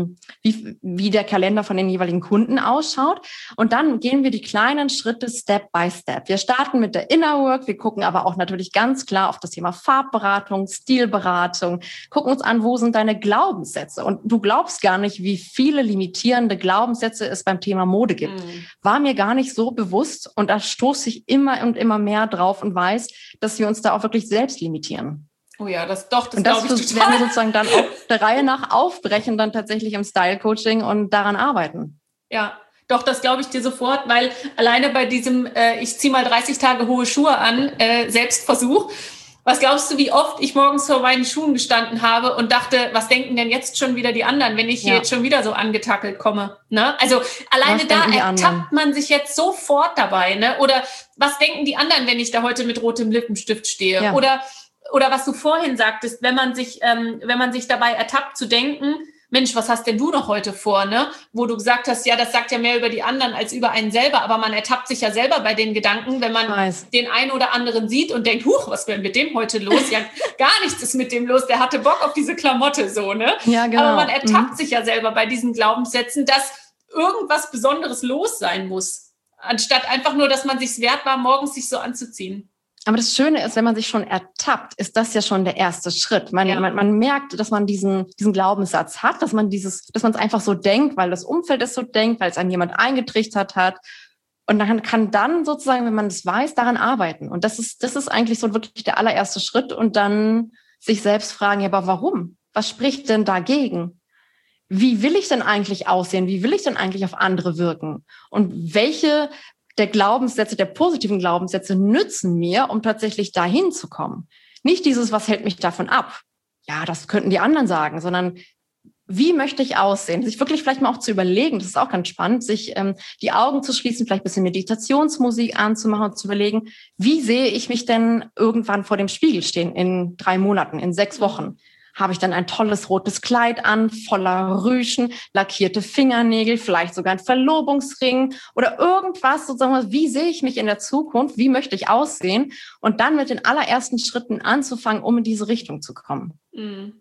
wie der Kalender von den jeweiligen Kunden ausschaut. Und dann gehen wir die kleinen Schritte Step by Step. Wir starten mit der Inner Work. Wir gucken aber auch natürlich ganz klar auf das Thema Farbberatung, Stilberatung, gucken uns an, wo sind deine Glaubenssätze. Und du glaubst gar nicht, wie viele limitierende Glaubenssätze es beim Thema Mode gibt. War mir gar nicht so bewusst. Und da stoße ich immer und immer mehr drauf und weiß, dass wir uns da auch wirklich selbst limitieren. Oh ja, das glaube ich total. Und das werden wir sozusagen dann auch der Reihe nach aufbrechen, dann tatsächlich im Style-Coaching und daran arbeiten. Ja, doch, das glaube ich dir sofort, weil alleine bei diesem ich ziehe mal 30 Tage hohe Schuhe an, Selbstversuch, was glaubst du, wie oft ich morgens vor meinen Schuhen gestanden habe und dachte, was denken denn jetzt schon wieder die anderen, wenn ich hier jetzt schon wieder so angetackelt komme? Ne? Also alleine da ertappt man sich jetzt sofort dabei. Ne? Oder was denken die anderen, wenn ich da heute mit rotem Lippenstift stehe? Ja. Oder was du vorhin sagtest, wenn man sich dabei ertappt zu denken, Mensch, was hast denn du noch heute vor, ne? Wo du gesagt hast, ja, das sagt ja mehr über die anderen als über einen selber, aber man ertappt sich ja selber bei den Gedanken, wenn man den einen oder anderen sieht und denkt, huch, was wäre mit dem heute los? Ja, gar nichts ist mit dem los, der hatte Bock auf diese Klamotte, so, ne? Ja, genau. Aber man ertappt sich ja selber bei diesen Glaubenssätzen, dass irgendwas Besonderes los sein muss, anstatt einfach nur, dass man sich's wert war, morgens sich so anzuziehen. Aber das Schöne ist, wenn man sich schon ertappt, ist das ja schon der erste Schritt. Man merkt, dass man diesen Glaubenssatz hat, dass man es einfach so denkt, weil das Umfeld es so denkt, weil es einem jemand eingetrichtert hat. Und dann kann dann sozusagen, wenn man es weiß, daran arbeiten. Und das ist eigentlich so wirklich der allererste Schritt. Und dann sich selbst fragen, ja, aber warum? Was spricht denn dagegen? Wie will ich denn eigentlich aussehen? Wie will ich denn eigentlich auf andere wirken? Und welche der Glaubenssätze, der positiven Glaubenssätze nützen mir, um tatsächlich dahin zu kommen. Nicht dieses, was hält mich davon ab? Ja, das könnten die anderen sagen, sondern wie möchte ich aussehen? Sich wirklich vielleicht mal auch zu überlegen, das ist auch ganz spannend, sich die Augen zu schließen, vielleicht ein bisschen Meditationsmusik anzumachen und zu überlegen, wie sehe ich mich denn irgendwann vor dem Spiegel stehen in 3 Monaten, in 6 Wochen? Habe ich dann ein tolles rotes Kleid an, voller Rüschen, lackierte Fingernägel, vielleicht sogar ein Verlobungsring oder irgendwas sozusagen, wie sehe ich mich in der Zukunft, wie möchte ich aussehen und dann mit den allerersten Schritten anzufangen, um in diese Richtung zu kommen. Mhm.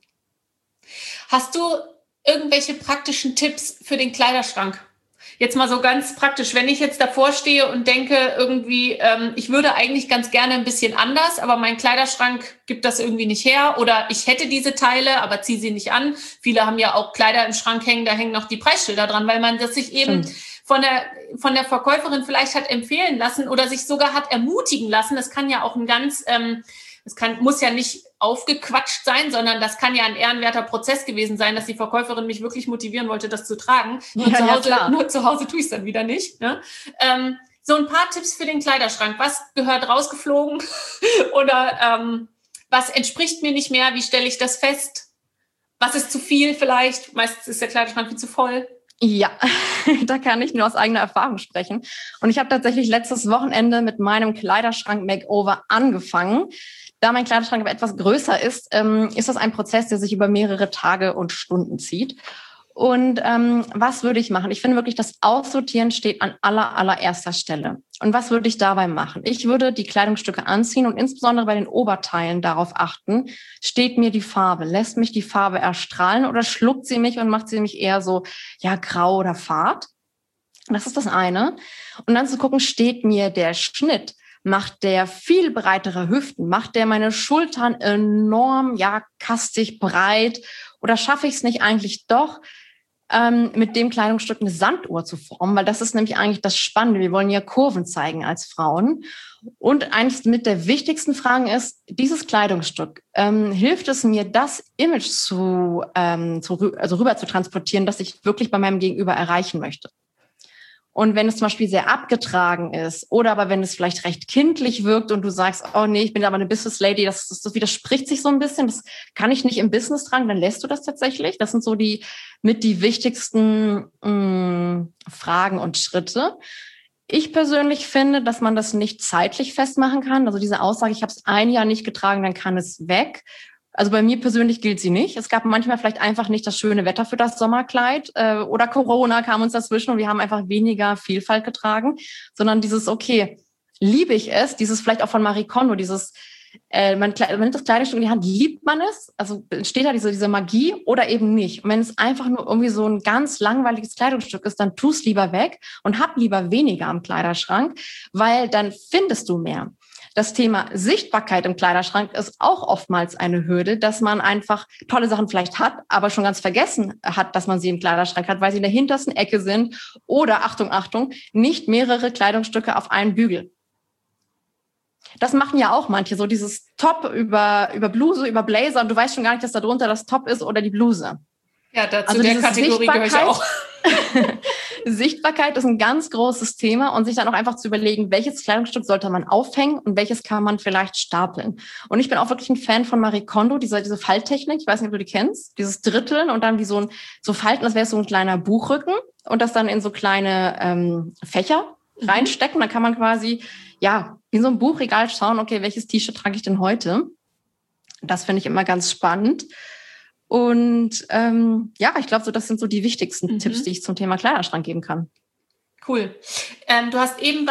Hast du irgendwelche praktischen Tipps für den Kleiderschrank? Jetzt mal so ganz praktisch, wenn ich jetzt davor stehe und denke irgendwie, ich würde eigentlich ganz gerne ein bisschen anders, aber mein Kleiderschrank gibt das irgendwie nicht her oder ich hätte diese Teile, aber ziehe sie nicht an. Viele haben ja auch Kleider im Schrank hängen, da hängen noch die Preisschilder dran, weil man das sich eben von der Verkäuferin vielleicht hat empfehlen lassen oder sich sogar hat ermutigen lassen. Das kann ja auch ein ganz... muss ja nicht aufgequatscht sein, sondern das kann ja ein ehrenwerter Prozess gewesen sein, dass die Verkäuferin mich wirklich motivieren wollte, das zu tragen. Nur zu Hause tue ich es dann wieder nicht. Ne? So ein paar Tipps für den Kleiderschrank. Was gehört rausgeflogen? Oder was entspricht mir nicht mehr? Wie stelle ich das fest? Was ist zu viel vielleicht? Meistens ist der Kleiderschrank viel zu voll. Ja, da kann ich nur aus eigener Erfahrung sprechen. Und ich habe tatsächlich letztes Wochenende mit meinem Kleiderschrank-Makeover angefangen. Da mein Kleiderschrank aber etwas größer ist das ein Prozess, der sich über mehrere Tage und Stunden zieht. Und was würde ich machen? Ich finde wirklich, das Aussortieren steht an allererster Stelle. Und was würde ich dabei machen? Ich würde die Kleidungsstücke anziehen und insbesondere bei den Oberteilen darauf achten, steht mir die Farbe? Lässt mich die Farbe erstrahlen oder schluckt sie mich und macht sie mich eher so, ja, grau oder fad? Das ist das eine. Und dann zu gucken, steht mir der Schnitt? Macht der viel breitere Hüften? Macht der meine Schultern enorm, ja, kastig breit? Oder schaffe ich es nicht eigentlich doch, mit dem Kleidungsstück eine Sanduhr zu formen, weil das ist nämlich eigentlich das Spannende. Wir wollen ja Kurven zeigen als Frauen. Und eines mit der wichtigsten Fragen ist, dieses Kleidungsstück, hilft es mir, das Image rüber zu transportieren, das ich wirklich bei meinem Gegenüber erreichen möchte? Und wenn es zum Beispiel sehr abgetragen ist oder aber wenn es vielleicht recht kindlich wirkt und du sagst, oh nee, ich bin aber eine Business Lady, das widerspricht sich so ein bisschen, das kann ich nicht im Business tragen, dann lässt du das tatsächlich. Das sind so die wichtigsten Fragen und Schritte. Ich persönlich finde, dass man das nicht zeitlich festmachen kann. Also diese Aussage, ich habe es ein Jahr nicht getragen, dann kann es weg. Also bei mir persönlich gilt sie nicht. Es gab manchmal vielleicht einfach nicht das schöne Wetter für das Sommerkleid oder Corona kam uns dazwischen und wir haben einfach weniger Vielfalt getragen, sondern dieses, okay, liebe ich es, dieses vielleicht auch von Marie Kondo, dieses, man nimmt das Kleidungsstück in die Hand, liebt man es? Also entsteht da diese Magie oder eben nicht? Und wenn es einfach nur irgendwie so ein ganz langweiliges Kleidungsstück ist, dann tu es lieber weg und hab lieber weniger am Kleiderschrank, weil dann findest du mehr. Das Thema Sichtbarkeit im Kleiderschrank ist auch oftmals eine Hürde, dass man einfach tolle Sachen vielleicht hat, aber schon ganz vergessen hat, dass man sie im Kleiderschrank hat, weil sie in der hintersten Ecke sind oder, Achtung, nicht mehrere Kleidungsstücke auf einen Bügel. Das machen ja auch manche, so dieses Top über Bluse, über Blazer und du weißt schon gar nicht, dass da drunter das Top ist oder die Bluse. Ja, dazu der Kategorie gehöre ich auch. Sichtbarkeit ist ein ganz großes Thema und sich dann auch einfach zu überlegen, welches Kleidungsstück sollte man aufhängen und welches kann man vielleicht stapeln. Und ich bin auch wirklich ein Fan von Marie Kondo, diese Falttechnik, ich weiß nicht, ob du die kennst, dieses Dritteln und dann wie so Falten, das wäre so ein kleiner Buchrücken und das dann in so kleine Fächer reinstecken. Dann kann man quasi, ja, in so einem Buchregal schauen, okay, welches T-Shirt trage ich denn heute? Das finde ich immer ganz spannend. Und ja, ich glaube, das sind so die wichtigsten Tipps, die ich zum Thema Kleiderschrank geben kann. Cool. Du hast eben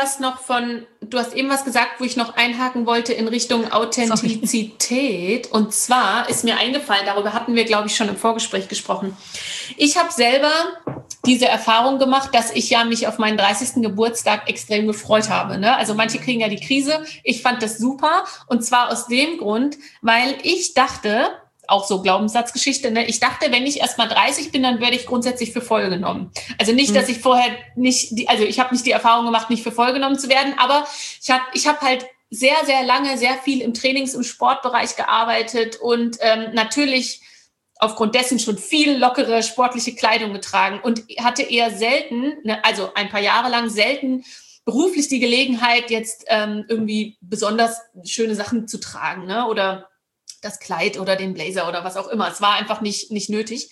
was gesagt, wo ich noch einhaken wollte in Richtung Authentizität. Sorry. Und zwar ist mir eingefallen, darüber hatten wir, glaube ich, schon im Vorgespräch gesprochen. Ich habe selber diese Erfahrung gemacht, dass ich ja mich auf meinen 30. Geburtstag extrem gefreut habe. Ne? Also manche kriegen ja die Krise. Ich fand das super. Und zwar aus dem Grund, weil ich dachte, auch so Glaubenssatzgeschichte, ne? Ich dachte, wenn ich erst mal 30 bin, dann werde ich grundsätzlich für voll genommen. Also nicht, dass ich vorher ich habe nicht die Erfahrung gemacht, nicht für voll genommen zu werden, aber ich hab halt sehr, sehr lange, sehr viel im Trainings- und Sportbereich gearbeitet und natürlich aufgrund dessen schon viel lockere sportliche Kleidung getragen und hatte eher selten, ne, also ein paar Jahre lang selten beruflich die Gelegenheit, jetzt irgendwie besonders schöne Sachen zu tragen, ne? Oder das Kleid oder den Blazer oder was auch immer. Es war einfach nicht nötig.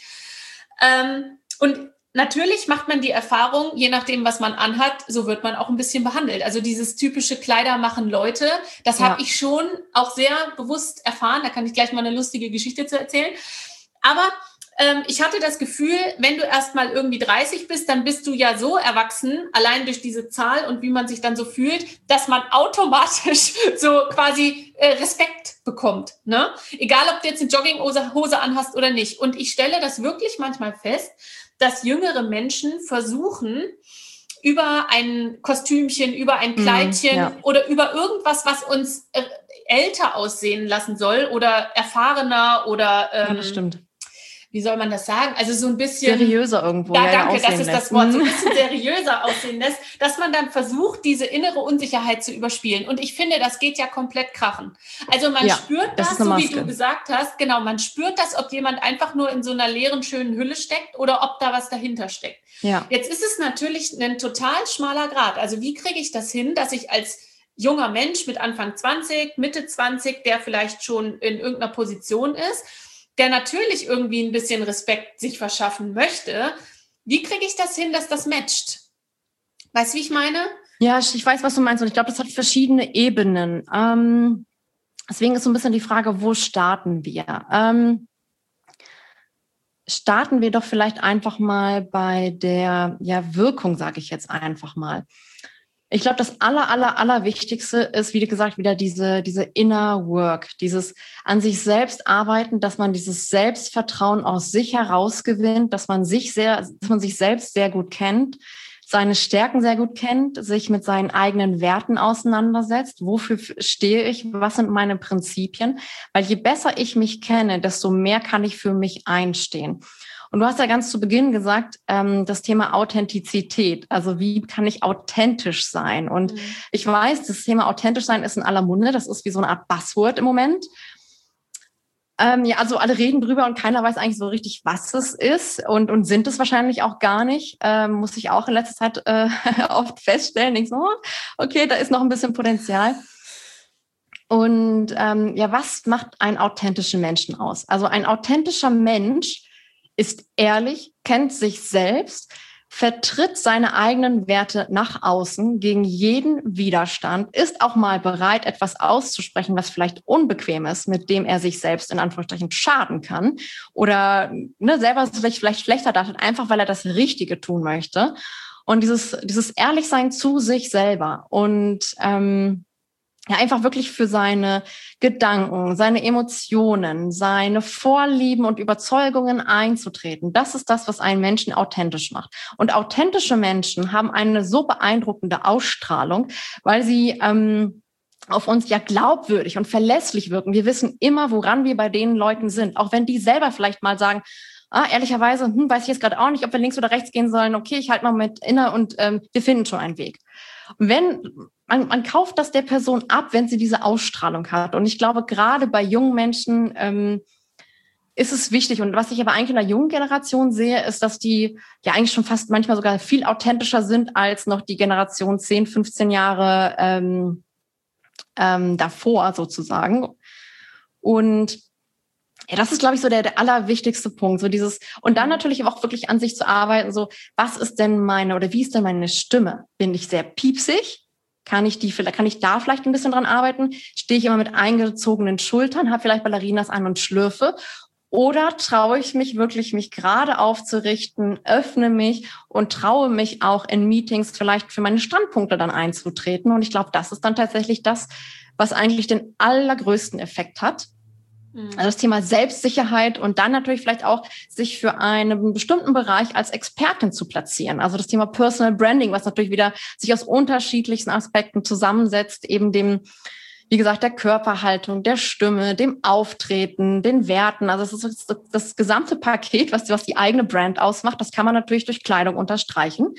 Und natürlich macht man die Erfahrung, je nachdem, was man anhat, so wird man auch ein bisschen behandelt. Also dieses typische Kleider machen Leute, das habe ich schon auch sehr bewusst erfahren. Da kann ich gleich mal eine lustige Geschichte zu erzählen. Aber ich hatte das Gefühl, wenn du erst mal irgendwie 30 bist, dann bist du ja so erwachsen, allein durch diese Zahl und wie man sich dann so fühlt, dass man automatisch so quasi Respekt bekommt. Ne? Egal, ob du jetzt eine Jogginghose anhast oder nicht. Und ich stelle das wirklich manchmal fest, dass jüngere Menschen versuchen, über ein Kostümchen, über ein Kleidchen oder über irgendwas, was uns älter aussehen lassen soll oder erfahrener oder das stimmt. Wie soll man das sagen? Also so ein bisschen seriöser irgendwo. Ja, danke, das ist das Wort. So ein bisschen seriöser aussehen lässt, dass man dann versucht, diese innere Unsicherheit zu überspielen. Und ich finde, das geht ja komplett krachen. Also man spürt das, so wie du gesagt hast, genau, man spürt das, ob jemand einfach nur in so einer leeren, schönen Hülle steckt oder ob da was dahinter steckt. Ja. Jetzt ist es natürlich ein total schmaler Grat. Also wie kriege ich das hin, dass ich als junger Mensch mit Anfang 20, Mitte 20, der vielleicht schon in irgendeiner Position ist, der natürlich irgendwie ein bisschen Respekt sich verschaffen möchte. Wie kriege ich das hin, dass das matcht? Weißt du, wie ich meine? Ja, ich weiß, was du meinst. Und ich glaube, das hat verschiedene Ebenen. Deswegen ist so ein bisschen die Frage, wo starten wir? Starten wir doch vielleicht einfach mal bei der Wirkung, sage ich jetzt einfach mal. Ich glaube, das Allerwichtigste ist, wie gesagt, wieder diese Inner Work, dieses an sich selbst arbeiten, dass man dieses Selbstvertrauen aus sich herausgewinnt, dass man sich selbst sehr gut kennt, seine Stärken sehr gut kennt, sich mit seinen eigenen Werten auseinandersetzt. Wofür stehe ich? Was sind meine Prinzipien? Weil je besser ich mich kenne, desto mehr kann ich für mich einstehen. Und du hast ja ganz zu Beginn gesagt, das Thema Authentizität. Also wie kann ich authentisch sein? Und ich weiß, das Thema authentisch sein ist in aller Munde. Das ist wie so eine Art Buzzword im Moment. Ja, also alle reden drüber und keiner weiß eigentlich so richtig, was es ist und sind es wahrscheinlich auch gar nicht. Muss ich auch in letzter Zeit oft feststellen. Ich so, okay, da ist noch ein bisschen Potenzial. Und ja, was macht einen authentischen Menschen aus? Also ein authentischer Mensch ist ehrlich, kennt sich selbst, vertritt seine eigenen Werte nach außen gegen jeden Widerstand, ist auch mal bereit, etwas auszusprechen, was vielleicht unbequem ist, mit dem er sich selbst in Anführungsstrichen schaden kann oder selber vielleicht schlechter darstellt, einfach weil er das Richtige tun möchte. Und dieses Ehrlichsein zu sich selber und ja, einfach wirklich für seine Gedanken, seine Emotionen, seine Vorlieben und Überzeugungen einzutreten. Das ist das, was einen Menschen authentisch macht. Und authentische Menschen haben eine so beeindruckende Ausstrahlung, weil sie auf uns ja glaubwürdig und verlässlich wirken. Wir wissen immer, woran wir bei den Leuten sind. Auch wenn die selber vielleicht mal sagen, ehrlicherweise, weiß ich jetzt gerade auch nicht, ob wir links oder rechts gehen sollen. Okay, ich halte mal mit inne und wir finden schon einen Weg. Wenn man kauft das der Person ab, wenn sie diese Ausstrahlung hat. Und ich glaube, gerade bei jungen Menschen ist es wichtig. Und was ich aber eigentlich in der jungen Generation sehe, ist, dass die ja eigentlich schon fast manchmal sogar viel authentischer sind als noch die Generation 10, 15 Jahre davor sozusagen. Und ja, das ist, glaube ich, so der allerwichtigste Punkt. So dieses, und dann natürlich auch wirklich an sich zu arbeiten, so, was ist denn wie ist denn meine Stimme? Bin ich sehr piepsig? Kann ich da vielleicht ein bisschen dran arbeiten? Stehe ich immer mit eingezogenen Schultern, habe vielleicht Ballerinas an und schlürfe? Oder traue ich mich wirklich, mich gerade aufzurichten, öffne mich und traue mich auch in Meetings vielleicht für meine Standpunkte dann einzutreten? Und ich glaube, das ist dann tatsächlich das, was eigentlich den allergrößten Effekt hat. Also das Thema Selbstsicherheit und dann natürlich vielleicht auch sich für einen bestimmten Bereich als Expertin zu platzieren. Also das Thema Personal Branding, was natürlich wieder sich aus unterschiedlichsten Aspekten zusammensetzt, eben dem, wie gesagt, der Körperhaltung, der Stimme, dem Auftreten, den Werten. Also es ist das gesamte Paket, was die eigene Brand ausmacht. Das kann man natürlich durch Kleidung unterstreichen.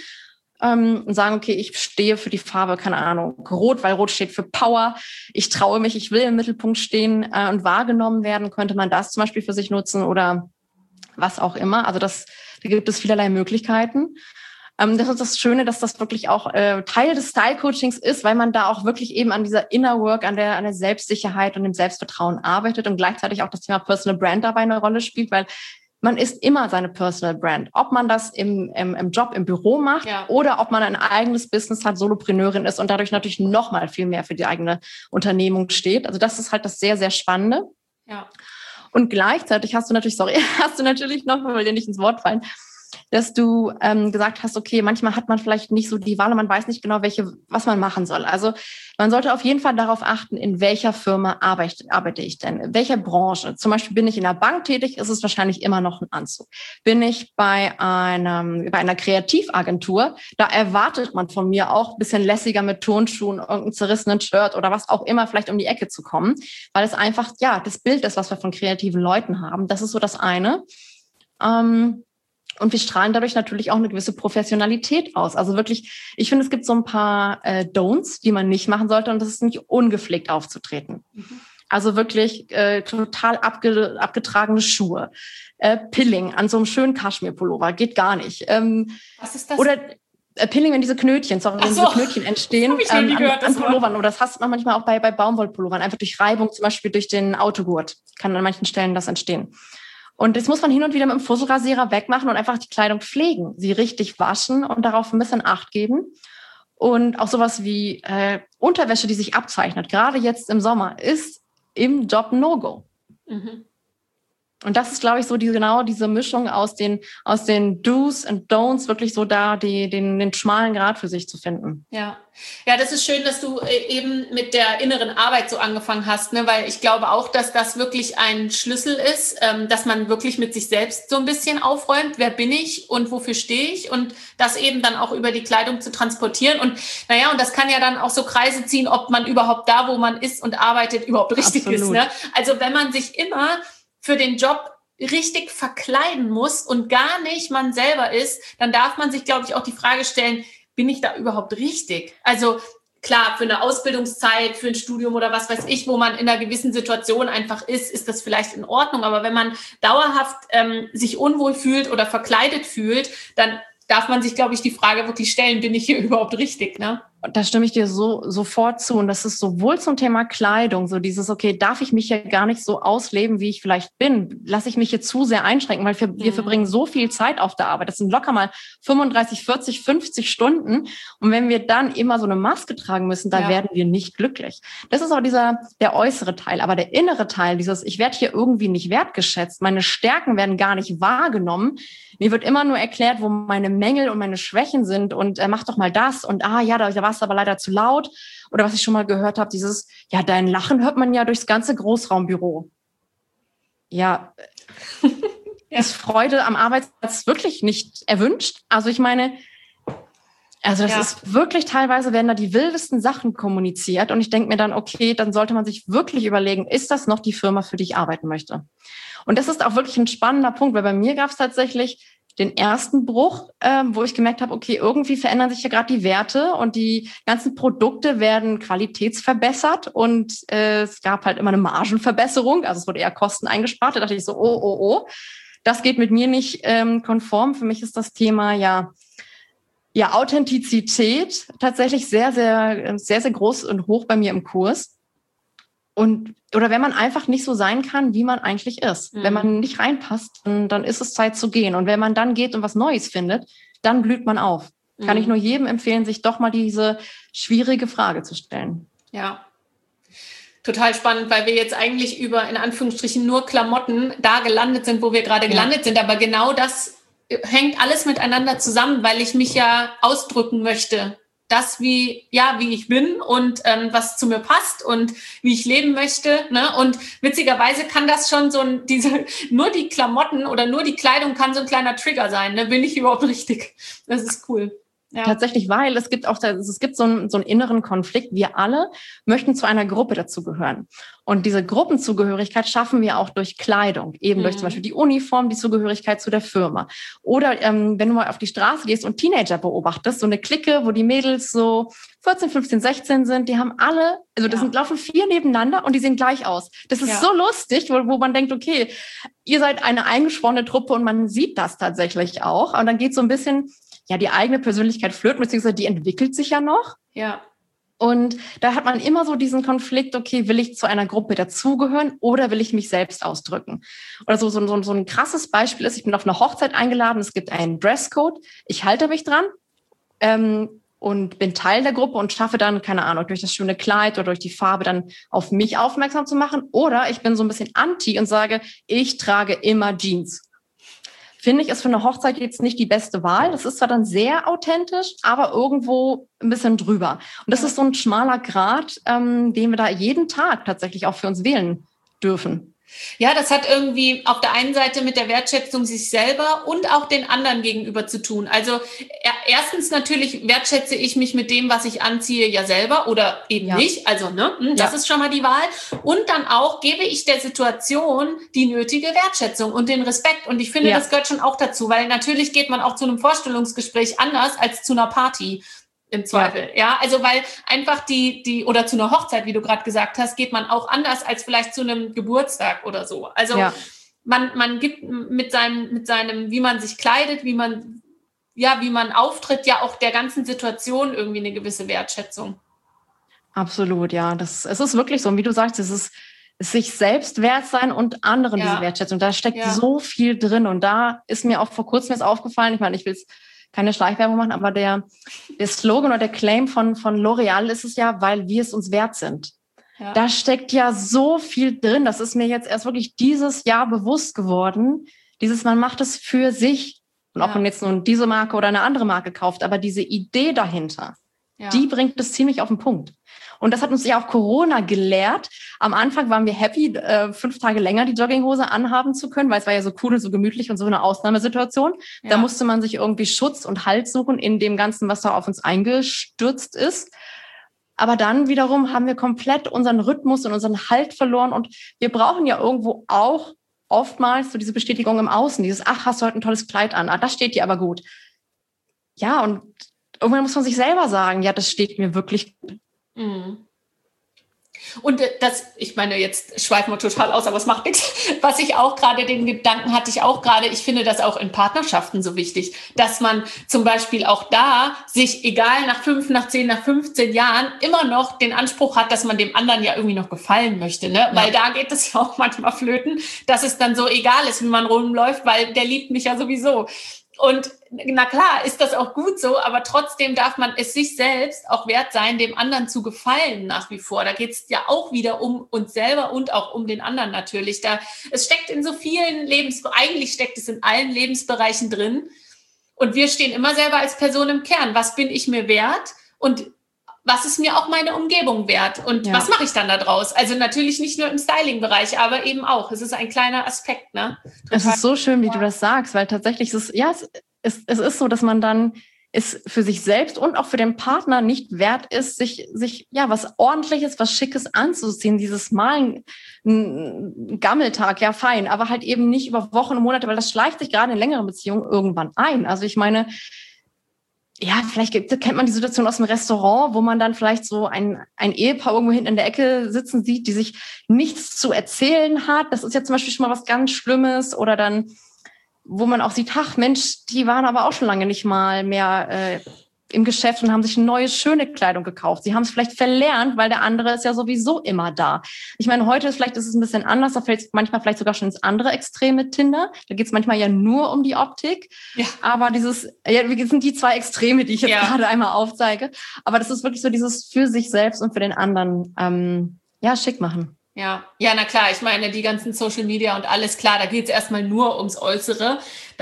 Und sagen, okay, ich stehe für die Farbe, keine Ahnung, Rot, weil Rot steht für Power. Ich traue mich, ich will im Mittelpunkt stehen und wahrgenommen werden. Könnte man das zum Beispiel für sich nutzen oder was auch immer. Also da gibt es vielerlei Möglichkeiten. Das ist das Schöne, dass das wirklich auch Teil des Style-Coachings ist, weil man da auch wirklich eben an dieser Inner Work, an der Selbstsicherheit und dem Selbstvertrauen arbeitet und gleichzeitig auch das Thema Personal Brand dabei eine Rolle spielt, weil man ist immer seine Personal Brand. Ob man das im Job, im Büro macht oder ob man ein eigenes Business hat, Solopreneurin ist und dadurch natürlich noch mal viel mehr für die eigene Unternehmung steht. Also das ist halt das sehr, sehr Spannende. Ja. Und gleichzeitig hast du natürlich noch, weil dir nicht ins Wort fallen, dass du gesagt hast, okay, manchmal hat man vielleicht nicht so die Wahl und man weiß nicht genau, was man machen soll. Also man sollte auf jeden Fall darauf achten, in welcher Firma arbeite ich denn, in welcher Branche. Zum Beispiel bin ich in der Bank tätig, ist es wahrscheinlich immer noch ein Anzug. Bin ich bei einer Kreativagentur, da erwartet man von mir auch ein bisschen lässiger mit Turnschuhen, irgendeinem zerrissenen Shirt oder was auch immer vielleicht um die Ecke zu kommen, weil es einfach, ja, das Bild ist, was wir von kreativen Leuten haben. Das ist so das eine. Und wir strahlen dadurch natürlich auch eine gewisse Professionalität aus. Also wirklich, ich finde, es gibt so ein paar Don'ts, die man nicht machen sollte. Und das ist nicht ungepflegt aufzutreten. Also wirklich total abgetragene Schuhe. Pilling an so einem schönen Kaschmirpullover geht gar nicht. Was ist das? Oder Pilling, wenn diese Knötchen entstehen an Pullovern. Oder das hast man manchmal auch bei Baumwollpullovern. Einfach durch Reibung, zum Beispiel durch den Autogurt, kann an manchen Stellen das entstehen. Und das muss man hin und wieder mit dem Fusselrasierer wegmachen und einfach die Kleidung pflegen, sie richtig waschen und darauf ein bisschen Acht geben. Und auch sowas wie Unterwäsche, die sich abzeichnet, gerade jetzt im Sommer, ist im Job No-Go. Und das ist, glaube ich, so diese Mischung aus den Do's und Don'ts, wirklich so da den schmalen Grat für sich zu finden. Ja, das ist schön, dass du eben mit der inneren Arbeit so angefangen hast, ne? Weil ich glaube auch, dass das wirklich ein Schlüssel ist, dass man wirklich mit sich selbst so ein bisschen aufräumt. Wer bin ich und wofür stehe ich? Und das eben dann auch über die Kleidung zu transportieren. Und und das kann ja dann auch so Kreise ziehen, ob man überhaupt da, wo man ist und arbeitet, überhaupt richtig ist. Ne? Also wenn man sich immer für den Job richtig verkleiden muss und gar nicht man selber ist, dann darf man sich, glaube ich, auch die Frage stellen, bin ich da überhaupt richtig? Also klar, für eine Ausbildungszeit, für ein Studium oder was weiß ich, wo man in einer gewissen Situation einfach ist das vielleicht in Ordnung. Aber wenn man dauerhaft sich unwohl fühlt oder verkleidet fühlt, dann darf man sich, glaube ich, die Frage wirklich stellen, bin ich hier überhaupt richtig, ne? Da stimme ich dir sofort zu. Und das ist sowohl zum Thema Kleidung, so dieses, okay, darf ich mich ja gar nicht so ausleben, wie ich vielleicht bin? Lasse ich mich hier zu sehr einschränken, weil wir verbringen so viel Zeit auf der Arbeit. Das sind locker mal 35, 40, 50 Stunden. Und wenn wir dann immer so eine Maske tragen müssen, da werden wir nicht glücklich. Das ist auch der äußere Teil. Aber der innere Teil, ich werde hier irgendwie nicht wertgeschätzt. Meine Stärken werden gar nicht wahrgenommen. Mir wird immer nur erklärt, wo meine Mängel und meine Schwächen sind und mach doch mal das und da war es aber leider zu laut. Oder was ich schon mal gehört habe, dein Lachen hört man ja durchs ganze Großraumbüro. Ja, ist Freude am Arbeitsplatz wirklich nicht erwünscht? Also ich meine, das ist wirklich, teilweise werden da die wildesten Sachen kommuniziert und ich denke mir dann, okay, dann sollte man sich wirklich überlegen, ist das noch die Firma, für die ich arbeiten möchte? Und das ist auch wirklich ein spannender Punkt, weil bei mir gab es tatsächlich den ersten Bruch, wo ich gemerkt habe, okay, irgendwie verändern sich ja gerade die Werte und die ganzen Produkte werden qualitätsverbessert und es gab halt immer eine Margenverbesserung, also es wurde eher Kosten eingespart. Da dachte ich so, oh, das geht mit mir nicht konform. Für mich ist das Thema Authentizität tatsächlich sehr, sehr, sehr, sehr groß und hoch bei mir im Kurs. Oder wenn man einfach nicht so sein kann, wie man eigentlich ist. Wenn man nicht reinpasst, dann ist es Zeit zu gehen. Und wenn man dann geht und was Neues findet, dann blüht man auf. Kann ich nur jedem empfehlen, sich doch mal diese schwierige Frage zu stellen. Ja, total spannend, weil wir jetzt eigentlich über, in Anführungsstrichen, nur Klamotten da gelandet sind, wo wir gerade gelandet sind. Aber genau das hängt alles miteinander zusammen, weil ich mich ja ausdrücken möchte. Das, wie ich bin und was zu mir passt und wie ich leben möchte. Ne? Und witzigerweise kann das schon nur die Klamotten oder nur die Kleidung kann so ein kleiner Trigger sein. Ne? Bin ich überhaupt richtig? Das ist cool. Ja. Tatsächlich, weil es gibt so einen inneren Konflikt. Wir alle möchten zu einer Gruppe dazugehören. Und diese Gruppenzugehörigkeit schaffen wir auch durch Kleidung, eben durch zum Beispiel die Uniform, die Zugehörigkeit zu der Firma. Oder wenn du mal auf die Straße gehst und Teenager beobachtest, so eine Clique, wo die Mädels so 14, 15, 16 sind, die haben alle, laufen 4 nebeneinander und die sehen gleich aus. Das ist so lustig, wo man denkt, okay, ihr seid eine eingeschworene Truppe und man sieht das tatsächlich auch. Und dann geht so ein bisschen die eigene Persönlichkeit flirten, beziehungsweise die entwickelt sich ja noch. Ja. Und da hat man immer so diesen Konflikt, okay, will ich zu einer Gruppe dazugehören oder will ich mich selbst ausdrücken? Oder so ein krasses Beispiel ist, ich bin auf eine Hochzeit eingeladen, es gibt einen Dresscode, ich halte mich dran und bin Teil der Gruppe und schaffe dann, keine Ahnung, durch das schöne Kleid oder durch die Farbe dann auf mich aufmerksam zu machen. Oder ich bin so ein bisschen anti und sage, ich trage immer Jeans. Finde ich, ist für eine Hochzeit jetzt nicht die beste Wahl. Das ist zwar dann sehr authentisch, aber irgendwo ein bisschen drüber. Und das ist so ein schmaler Grat, den wir da jeden Tag tatsächlich auch für uns wählen dürfen. Ja, das hat irgendwie auf der einen Seite mit der Wertschätzung sich selber und auch den anderen gegenüber zu tun. Also erstens natürlich wertschätze ich mich mit dem, was ich anziehe, ja selber oder eben nicht. Also das ist schon mal die Wahl. Und dann auch gebe ich der Situation die nötige Wertschätzung und den Respekt. Und ich finde, das gehört schon auch dazu, weil natürlich geht man auch zu einem Vorstellungsgespräch anders als zu einer Party. Im Zweifel, also weil einfach oder zu einer Hochzeit, wie du gerade gesagt hast, geht man auch anders als vielleicht zu einem Geburtstag oder so. Also man gibt mit seinem, wie man sich kleidet, wie man auftritt, ja auch der ganzen Situation irgendwie eine gewisse Wertschätzung. Absolut, ja. Es ist wirklich so. Und wie du sagst, es ist sich selbst wert sein und anderen diese Wertschätzung. Da steckt so viel drin. Und da ist mir auch vor kurzem jetzt aufgefallen, ich meine, ich will es keine Schleichwerbung machen, aber der Slogan oder der Claim von L'Oreal ist es ja, weil wir es uns wert sind. Ja. Da steckt ja so viel drin. Das ist mir jetzt erst wirklich dieses Jahr bewusst geworden. Man macht es für sich. Und ob man jetzt nun diese Marke oder eine andere Marke kauft, aber diese Idee dahinter, die bringt es ziemlich auf den Punkt. Und das hat uns ja auch Corona gelehrt. Am Anfang waren wir happy, 5 Tage länger die Jogginghose anhaben zu können, weil es war ja so cool und so gemütlich und so eine Ausnahmesituation. Ja. Da musste man sich irgendwie Schutz und Halt suchen in dem Ganzen, was da auf uns eingestürzt ist. Aber dann wiederum haben wir komplett unseren Rhythmus und unseren Halt verloren. Und wir brauchen ja irgendwo auch oftmals so diese Bestätigung im Außen, dieses, ach, hast du heute ein tolles Kleid an, das steht dir aber gut. Ja, und irgendwann muss man sich selber sagen, ja, das steht mir wirklich gut. Mhm. Und ich meine, jetzt schweifen wir total aus, aber es macht nichts. Was ich auch gerade, den Gedanken hatte ich auch gerade, ich finde das auch in Partnerschaften so wichtig, dass man zum Beispiel auch da sich, egal nach 5, nach 10, nach 15 Jahren, immer noch den Anspruch hat, dass man dem anderen ja irgendwie noch gefallen möchte, ne? Ja. Weil da geht es ja auch manchmal flöten, dass es dann so egal ist, wie man rumläuft, weil der liebt mich ja sowieso. Und na klar, ist das auch gut so, aber trotzdem darf man es sich selbst auch wert sein, dem anderen zu gefallen nach wie vor. Da geht es ja auch wieder um uns selber und auch um den anderen natürlich. Es steckt in so vielen eigentlich steckt es in allen Lebensbereichen drin. Und wir stehen immer selber als Person im Kern. Was bin ich mir wert? Und was ist mir auch meine Umgebung wert? Und was mache ich dann da draus? Also natürlich nicht nur im Styling-Bereich, aber eben auch. Es ist ein kleiner Aspekt, ne? Es ist so schön, wie du das sagst, weil tatsächlich es ist so, dass man dann es für sich selbst und auch für den Partner nicht wert ist, sich was Ordentliches, was Schickes anzuziehen. Dieses Mal ein Gammeltag, ja fein, aber halt eben nicht über Wochen und Monate, weil das schleicht sich gerade in längeren Beziehungen irgendwann ein. Also ich meine, ja, vielleicht kennt man die Situation aus dem Restaurant, wo man dann vielleicht so ein Ehepaar irgendwo hinten in der Ecke sitzen sieht, die sich nichts zu erzählen hat. Das ist ja zum Beispiel schon mal was ganz Schlimmes. Oder dann, wo man auch sieht, ach Mensch, die waren aber auch schon lange nicht mal mehr im Geschäft und haben sich eine neue, schöne Kleidung gekauft. Sie haben es vielleicht verlernt, weil der andere ist ja sowieso immer da. Ich meine, heute ist es ein bisschen anders, da fällt es manchmal vielleicht sogar schon ins andere Extrem mit Tinder. Da geht es manchmal ja nur um die Optik. Ja. Aber das sind die zwei Extreme, die ich jetzt gerade einmal aufzeige. Aber das ist wirklich so dieses für sich selbst und für den anderen schick machen. Ja, na klar, ich meine, die ganzen Social Media und alles klar, da geht es erstmal nur ums Äußere.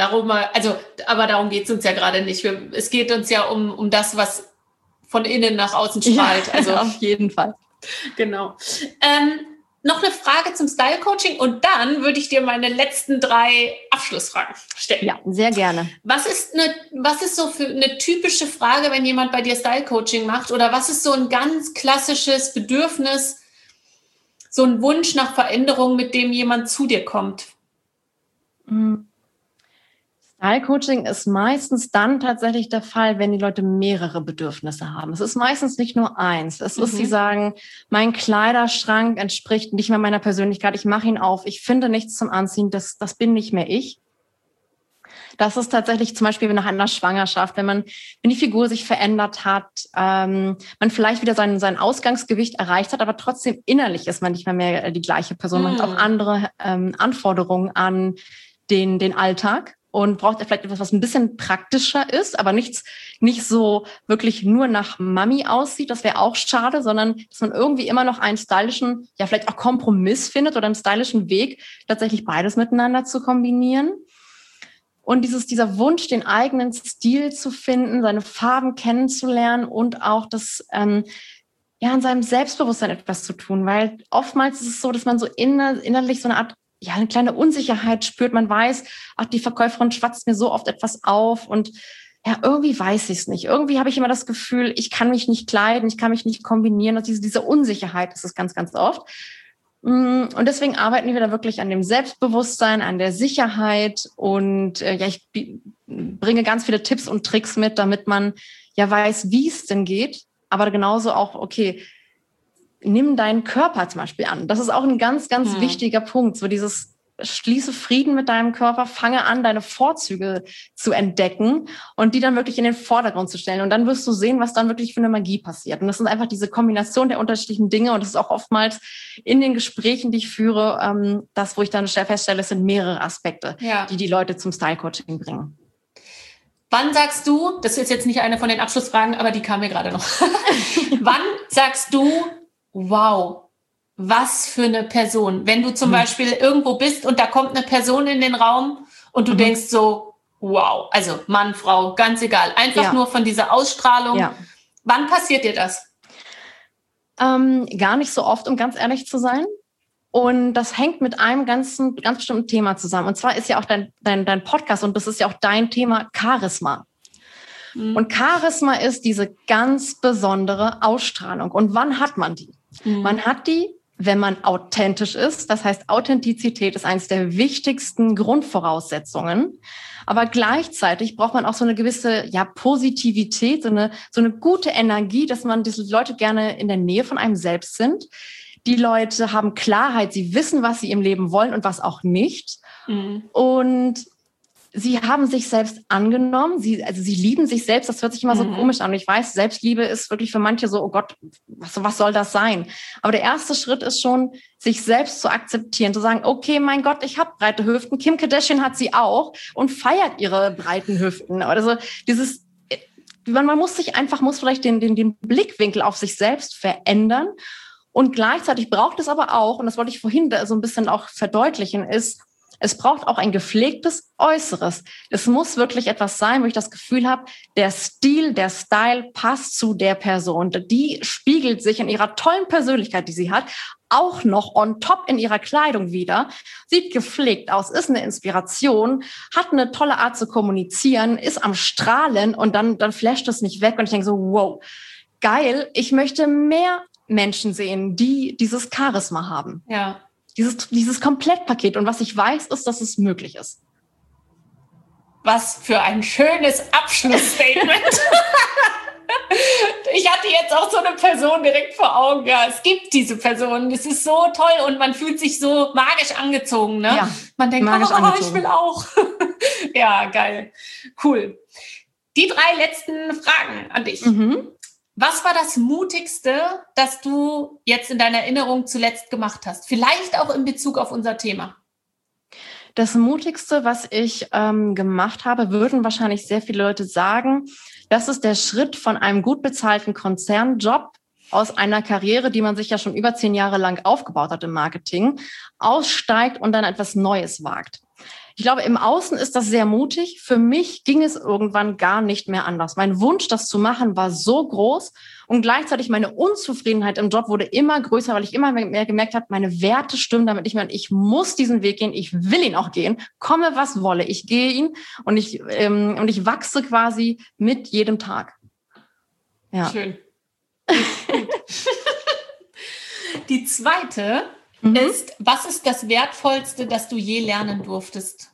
Aber darum geht es uns ja gerade nicht. Es geht uns ja um das, was von innen nach außen strahlt. Ja, also auf jeden Fall. Genau. Noch eine Frage zum Style-Coaching und dann würde ich dir meine letzten 3 Abschlussfragen stellen. Ja, sehr gerne. Was ist so für eine typische Frage, wenn jemand bei dir Style-Coaching macht? Oder was ist so ein ganz klassisches Bedürfnis, so ein Wunsch nach Veränderung, mit dem jemand zu dir kommt? Style-Coaching ist meistens dann tatsächlich der Fall, wenn die Leute mehrere Bedürfnisse haben. Es ist meistens nicht nur eins. Es ist, sie sagen, mein Kleiderschrank entspricht nicht mehr meiner Persönlichkeit. Ich mache ihn auf. Ich finde nichts zum Anziehen. Das bin nicht mehr ich. Das ist tatsächlich zum Beispiel nach einer Schwangerschaft, wenn die Figur sich verändert hat, man vielleicht wieder sein Ausgangsgewicht erreicht hat, aber trotzdem innerlich ist man nicht mehr die gleiche Person. Man hat auch andere Anforderungen an den Alltag und braucht vielleicht etwas, was ein bisschen praktischer ist, aber nicht so wirklich nur nach Mami aussieht. Das wäre auch schade, sondern dass man irgendwie immer noch einen stylischen, ja vielleicht auch Kompromiss findet oder einen stylischen Weg, tatsächlich beides miteinander zu kombinieren. Und dieser Wunsch, den eigenen Stil zu finden, seine Farben kennenzulernen und auch das an seinem Selbstbewusstsein etwas zu tun. Weil oftmals ist es so, dass man so innerlich so eine kleine Unsicherheit spürt. Man weiß, ach, die Verkäuferin schwatzt mir so oft etwas auf und ja, irgendwie weiß ich es nicht. Irgendwie habe ich immer das Gefühl, ich kann mich nicht kleiden, ich kann mich nicht kombinieren. Und diese Unsicherheit ist es ganz, ganz oft. Und deswegen arbeiten wir da wirklich an dem Selbstbewusstsein, an der Sicherheit und ich bringe ganz viele Tipps und Tricks mit, damit man ja weiß, wie es denn geht, aber genauso auch, okay, nimm deinen Körper zum Beispiel an. Das ist auch ein ganz, ganz wichtiger Punkt, so dieses schließe Frieden mit deinem Körper, fange an, deine Vorzüge zu entdecken und die dann wirklich in den Vordergrund zu stellen. Und dann wirst du sehen, was dann wirklich für eine Magie passiert. Und das ist einfach diese Kombination der unterschiedlichen Dinge. Und das ist auch oftmals in den Gesprächen, die ich führe, wo ich dann feststelle, es sind mehrere Aspekte, die Leute zum Style-Coaching bringen. Wann sagst du, das ist jetzt nicht eine von den Abschlussfragen, aber die kam mir gerade noch. Wann sagst du, wow, was für eine Person. Wenn du zum Beispiel irgendwo bist und da kommt eine Person in den Raum und du denkst so, wow, also Mann, Frau, ganz egal, einfach nur von dieser Ausstrahlung. Ja. Wann passiert dir das? Gar nicht so oft, um ganz ehrlich zu sein. Und das hängt mit einem ganz bestimmten Thema zusammen. Und zwar ist ja auch dein Podcast und das ist ja auch dein Thema Charisma. Und Charisma ist diese ganz besondere Ausstrahlung. Und wann hat man die? Man hat die, wenn man authentisch ist. Das heißt, Authentizität ist eines der wichtigsten Grundvoraussetzungen. Aber gleichzeitig braucht man auch so eine gewisse Positivität, so eine gute Energie, dass man diese Leute gerne in der Nähe von einem selbst sind. Die Leute haben Klarheit, sie wissen, was sie im Leben wollen und was auch nicht. Mhm. Und sie haben sich selbst angenommen, sie lieben sich selbst, das hört sich immer so komisch an. Und ich weiß, Selbstliebe ist wirklich für manche so, oh Gott, was soll das sein? Aber der erste Schritt ist schon, sich selbst zu akzeptieren, zu sagen, okay, mein Gott, ich habe breite Hüften, Kim Kardashian hat sie auch und feiert ihre breiten Hüften. Also man muss vielleicht den Blickwinkel auf sich selbst verändern. Und gleichzeitig braucht es aber auch, und das wollte ich vorhin so ein bisschen auch verdeutlichen, es braucht auch ein gepflegtes Äußeres. Es muss wirklich etwas sein, wo ich das Gefühl habe, der Style passt zu der Person. Die spiegelt sich in ihrer tollen Persönlichkeit, die sie hat, auch noch on top in ihrer Kleidung wieder. Sieht gepflegt aus, ist eine Inspiration, hat eine tolle Art zu kommunizieren, ist am Strahlen und dann flasht es nicht weg. Und ich denke so, wow, geil, ich möchte mehr Menschen sehen, die dieses Charisma haben. Ja. Dieses Komplettpaket. Und was ich weiß, ist, dass es möglich ist. Was für ein schönes Abschlussstatement. Ich hatte jetzt auch so eine Person direkt vor Augen. Ja, es gibt diese Person. Es ist so toll und man fühlt sich so magisch angezogen. Ne? Ja, man denkt, ich will auch. Ja, geil. Cool. Die 3 letzten Fragen an dich. Was war das Mutigste, das du jetzt in deiner Erinnerung zuletzt gemacht hast? Vielleicht auch in Bezug auf unser Thema. Das Mutigste, was ich gemacht habe, würden wahrscheinlich sehr viele Leute sagen, das ist der Schritt von einem gut bezahlten Konzernjob aus einer Karriere, die man sich ja schon über 10 Jahre lang aufgebaut hat im Marketing, aussteigt und dann etwas Neues wagt. Ich glaube, im Außen ist das sehr mutig. Für mich ging es irgendwann gar nicht mehr anders. Mein Wunsch, das zu machen, war so groß und gleichzeitig meine Unzufriedenheit im Job wurde immer größer, weil ich immer mehr gemerkt habe, meine Werte stimmen damit nicht mehr und ich muss diesen Weg gehen, ich will ihn auch gehen, komme was wolle, ich gehe ihn und ich wachse quasi mit jedem Tag. Ja. Schön. Die zweite ist, was ist das Wertvollste, das du je lernen durftest?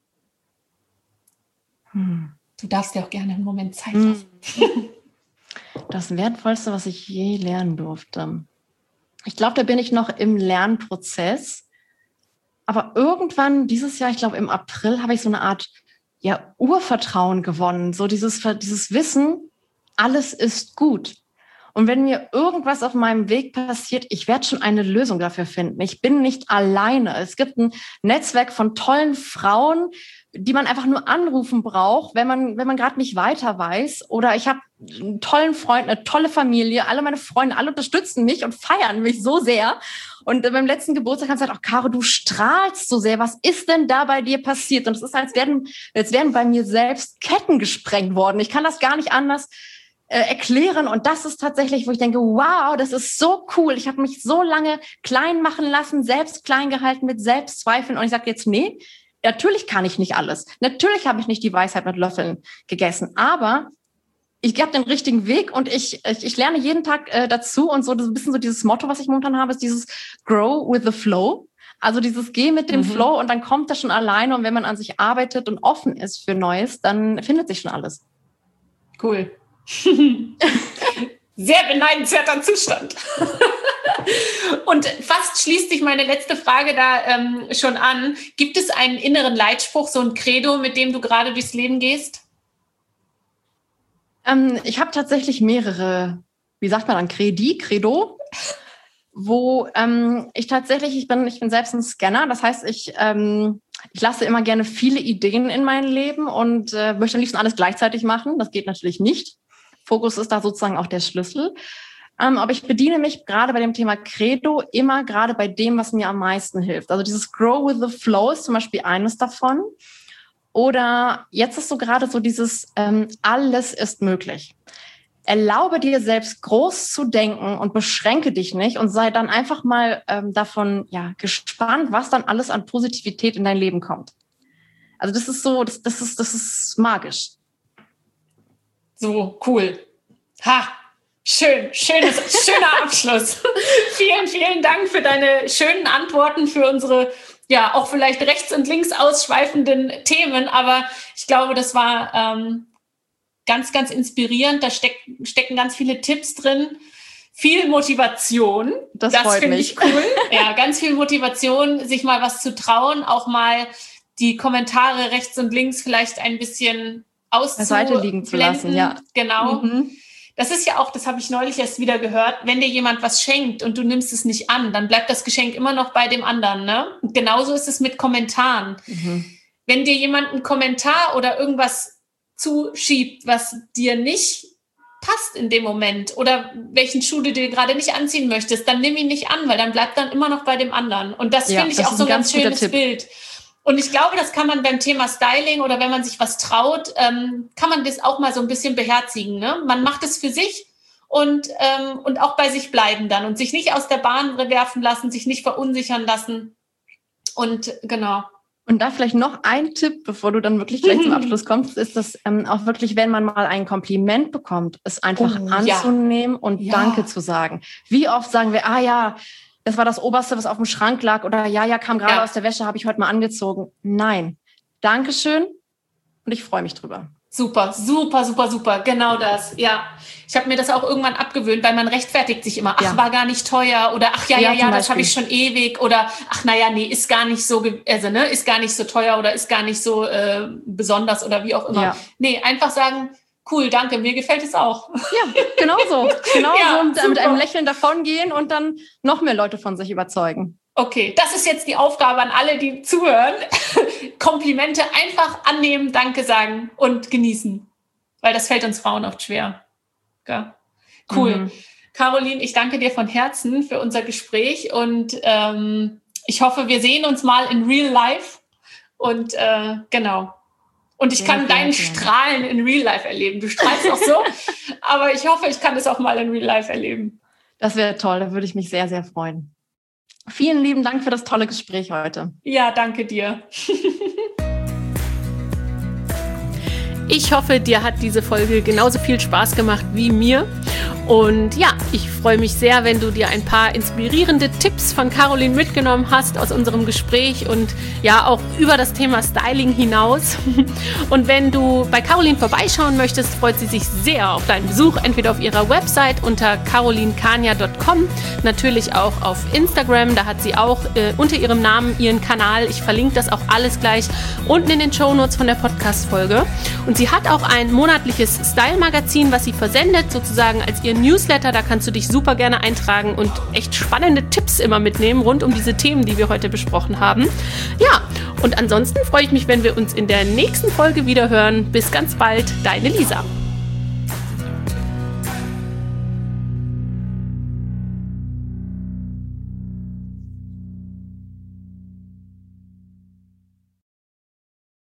Du darfst dir auch gerne einen Moment Zeit lassen. Das Wertvollste, was ich je lernen durfte. Ich glaube, da bin ich noch im Lernprozess. Aber irgendwann dieses Jahr, ich glaube im April, habe ich so eine Art Urvertrauen gewonnen. So dieses Wissen, alles ist gut. Und wenn mir irgendwas auf meinem Weg passiert, ich werde schon eine Lösung dafür finden. Ich bin nicht alleine. Es gibt ein Netzwerk von tollen Frauen, die man einfach nur anrufen braucht, wenn man gerade nicht weiter weiß. Oder ich habe einen tollen Freund, eine tolle Familie. Alle meine Freunde, alle unterstützen mich und feiern mich so sehr. Und beim letzten Geburtstag haben sie gesagt, Caro, du strahlst so sehr. Was ist denn da bei dir passiert? Und es ist, als wären bei mir selbst Ketten gesprengt worden. Ich kann das gar nicht anders erklären. Und das ist tatsächlich, wo ich denke, wow, das ist so cool. Ich habe mich so lange klein machen lassen, selbst klein gehalten mit Selbstzweifeln. Und ich sage jetzt, nee, natürlich kann ich nicht alles. Natürlich habe ich nicht die Weisheit mit Löffeln gegessen. Aber ich habe den richtigen Weg und ich lerne jeden Tag dazu. Und so ein bisschen so dieses Motto, was ich momentan habe, ist dieses Grow with the Flow. Also dieses Geh mit dem Flow und dann kommt das schon alleine. Und wenn man an sich arbeitet und offen ist für Neues, dann findet sich schon alles. Cool. Sehr beneidenswerter Zustand. Und fast schließt sich meine letzte Frage da schon an. Gibt es einen inneren Leitspruch, so ein Credo, mit dem du gerade durchs Leben gehst? Ich habe tatsächlich mehrere, wie sagt man dann, Credo, wo ich bin selbst ein Scanner. Das heißt, ich lasse immer gerne viele Ideen in mein Leben und möchte am liebsten alles gleichzeitig machen. Das geht natürlich nicht. Fokus ist da sozusagen auch der Schlüssel. Aber ich bediene mich gerade bei dem Thema Credo immer gerade bei dem, was mir am meisten hilft. Also dieses Grow with the Flow ist zum Beispiel eines davon. Oder jetzt ist so gerade so dieses alles ist möglich. Erlaube dir selbst groß zu denken und beschränke dich nicht und sei dann einfach mal davon gespannt, was dann alles an Positivität in dein Leben kommt. Also das ist so, das ist magisch. So, cool. Ha! Schöner Abschluss. Vielen, vielen Dank für deine schönen Antworten, für unsere, ja, auch vielleicht rechts und links ausschweifenden Themen. Aber ich glaube, das war ganz, ganz inspirierend. Da stecken ganz viele Tipps drin. Viel Motivation. Das finde ich cool. Ja, ganz viel Motivation, sich mal was zu trauen, auch mal die Kommentare rechts und links vielleicht ein bisschen Seite liegen zu lassen. Ja, genau. Das ist ja auch, das habe ich neulich erst wieder gehört, wenn dir jemand was schenkt und du nimmst es nicht an, dann bleibt das Geschenk immer noch bei dem anderen. Ne? Und genauso ist es mit Kommentaren. Wenn dir jemand einen Kommentar oder irgendwas zuschiebt, was dir nicht passt in dem Moment oder welchen Schuh du dir gerade nicht anziehen möchtest, dann nimm ihn nicht an, weil dann bleibt dann immer noch bei dem anderen. Und das finde ich auch so ein ganz schönes Bild. Und ich glaube, das kann man beim Thema Styling oder wenn man sich was traut, kann man das auch mal so ein bisschen beherzigen. Ne? Man macht es für sich und auch bei sich bleiben dann und sich nicht aus der Bahn werfen lassen, sich nicht verunsichern lassen. Und genau. Und da vielleicht noch ein Tipp, bevor du dann wirklich gleich zum Abschluss kommst, ist das auch wirklich, wenn man mal ein Kompliment bekommt, es einfach anzunehmen und Danke zu sagen. Wie oft sagen wir, das war das Oberste, was auf dem Schrank lag oder kam gerade aus der Wäsche, habe ich heute mal angezogen. Nein, Dankeschön und ich freue mich drüber. Super, super, super, super, genau das, ja. Ich habe mir das auch irgendwann abgewöhnt, weil man rechtfertigt sich immer, war gar nicht teuer oder das habe ich schon ewig oder ist gar nicht so, ist gar nicht so teuer oder ist gar nicht so besonders oder wie auch immer. Ja. Nee, einfach sagen, cool, danke, mir gefällt es auch. Ja, genau so und mit einem Lächeln davongehen und dann noch mehr Leute von sich überzeugen. Okay, das ist jetzt die Aufgabe an alle, die zuhören. Komplimente einfach annehmen, Danke sagen und genießen. Weil das fällt uns Frauen oft schwer. Ja. Cool. Caroline, ich danke dir von Herzen für unser Gespräch und ich hoffe, wir sehen uns mal in real life. Und genau. Und ich kann deinen Strahlen in real life erleben. Du strahlst auch so, aber ich hoffe, ich kann das auch mal in real life erleben. Das wäre toll, da würde ich mich sehr, sehr freuen. Vielen lieben Dank für das tolle Gespräch heute. Ja, danke dir. Ich hoffe, dir hat diese Folge genauso viel Spaß gemacht wie mir. Und ja, ich freue mich sehr, wenn du dir ein paar inspirierende Tipps von Caroline mitgenommen hast aus unserem Gespräch und ja auch über das Thema Styling hinaus. Und wenn du bei Caroline vorbeischauen möchtest, freut sie sich sehr auf deinen Besuch, entweder auf ihrer Website unter carolinkania.com, natürlich auch auf Instagram, da hat sie auch unter ihrem Namen ihren Kanal. Ich verlinke das auch alles gleich unten in den Shownotes von der Podcast-Folge. Und sie hat auch ein monatliches Style-Magazin, was sie versendet, sozusagen als ihr Newsletter. Da kannst du dich super gerne eintragen und echt spannende Tipps immer mitnehmen rund um diese Themen, die wir heute besprochen haben. Ja, und ansonsten freue ich mich, wenn wir uns in der nächsten Folge wieder hören. Bis ganz bald, deine Lisa.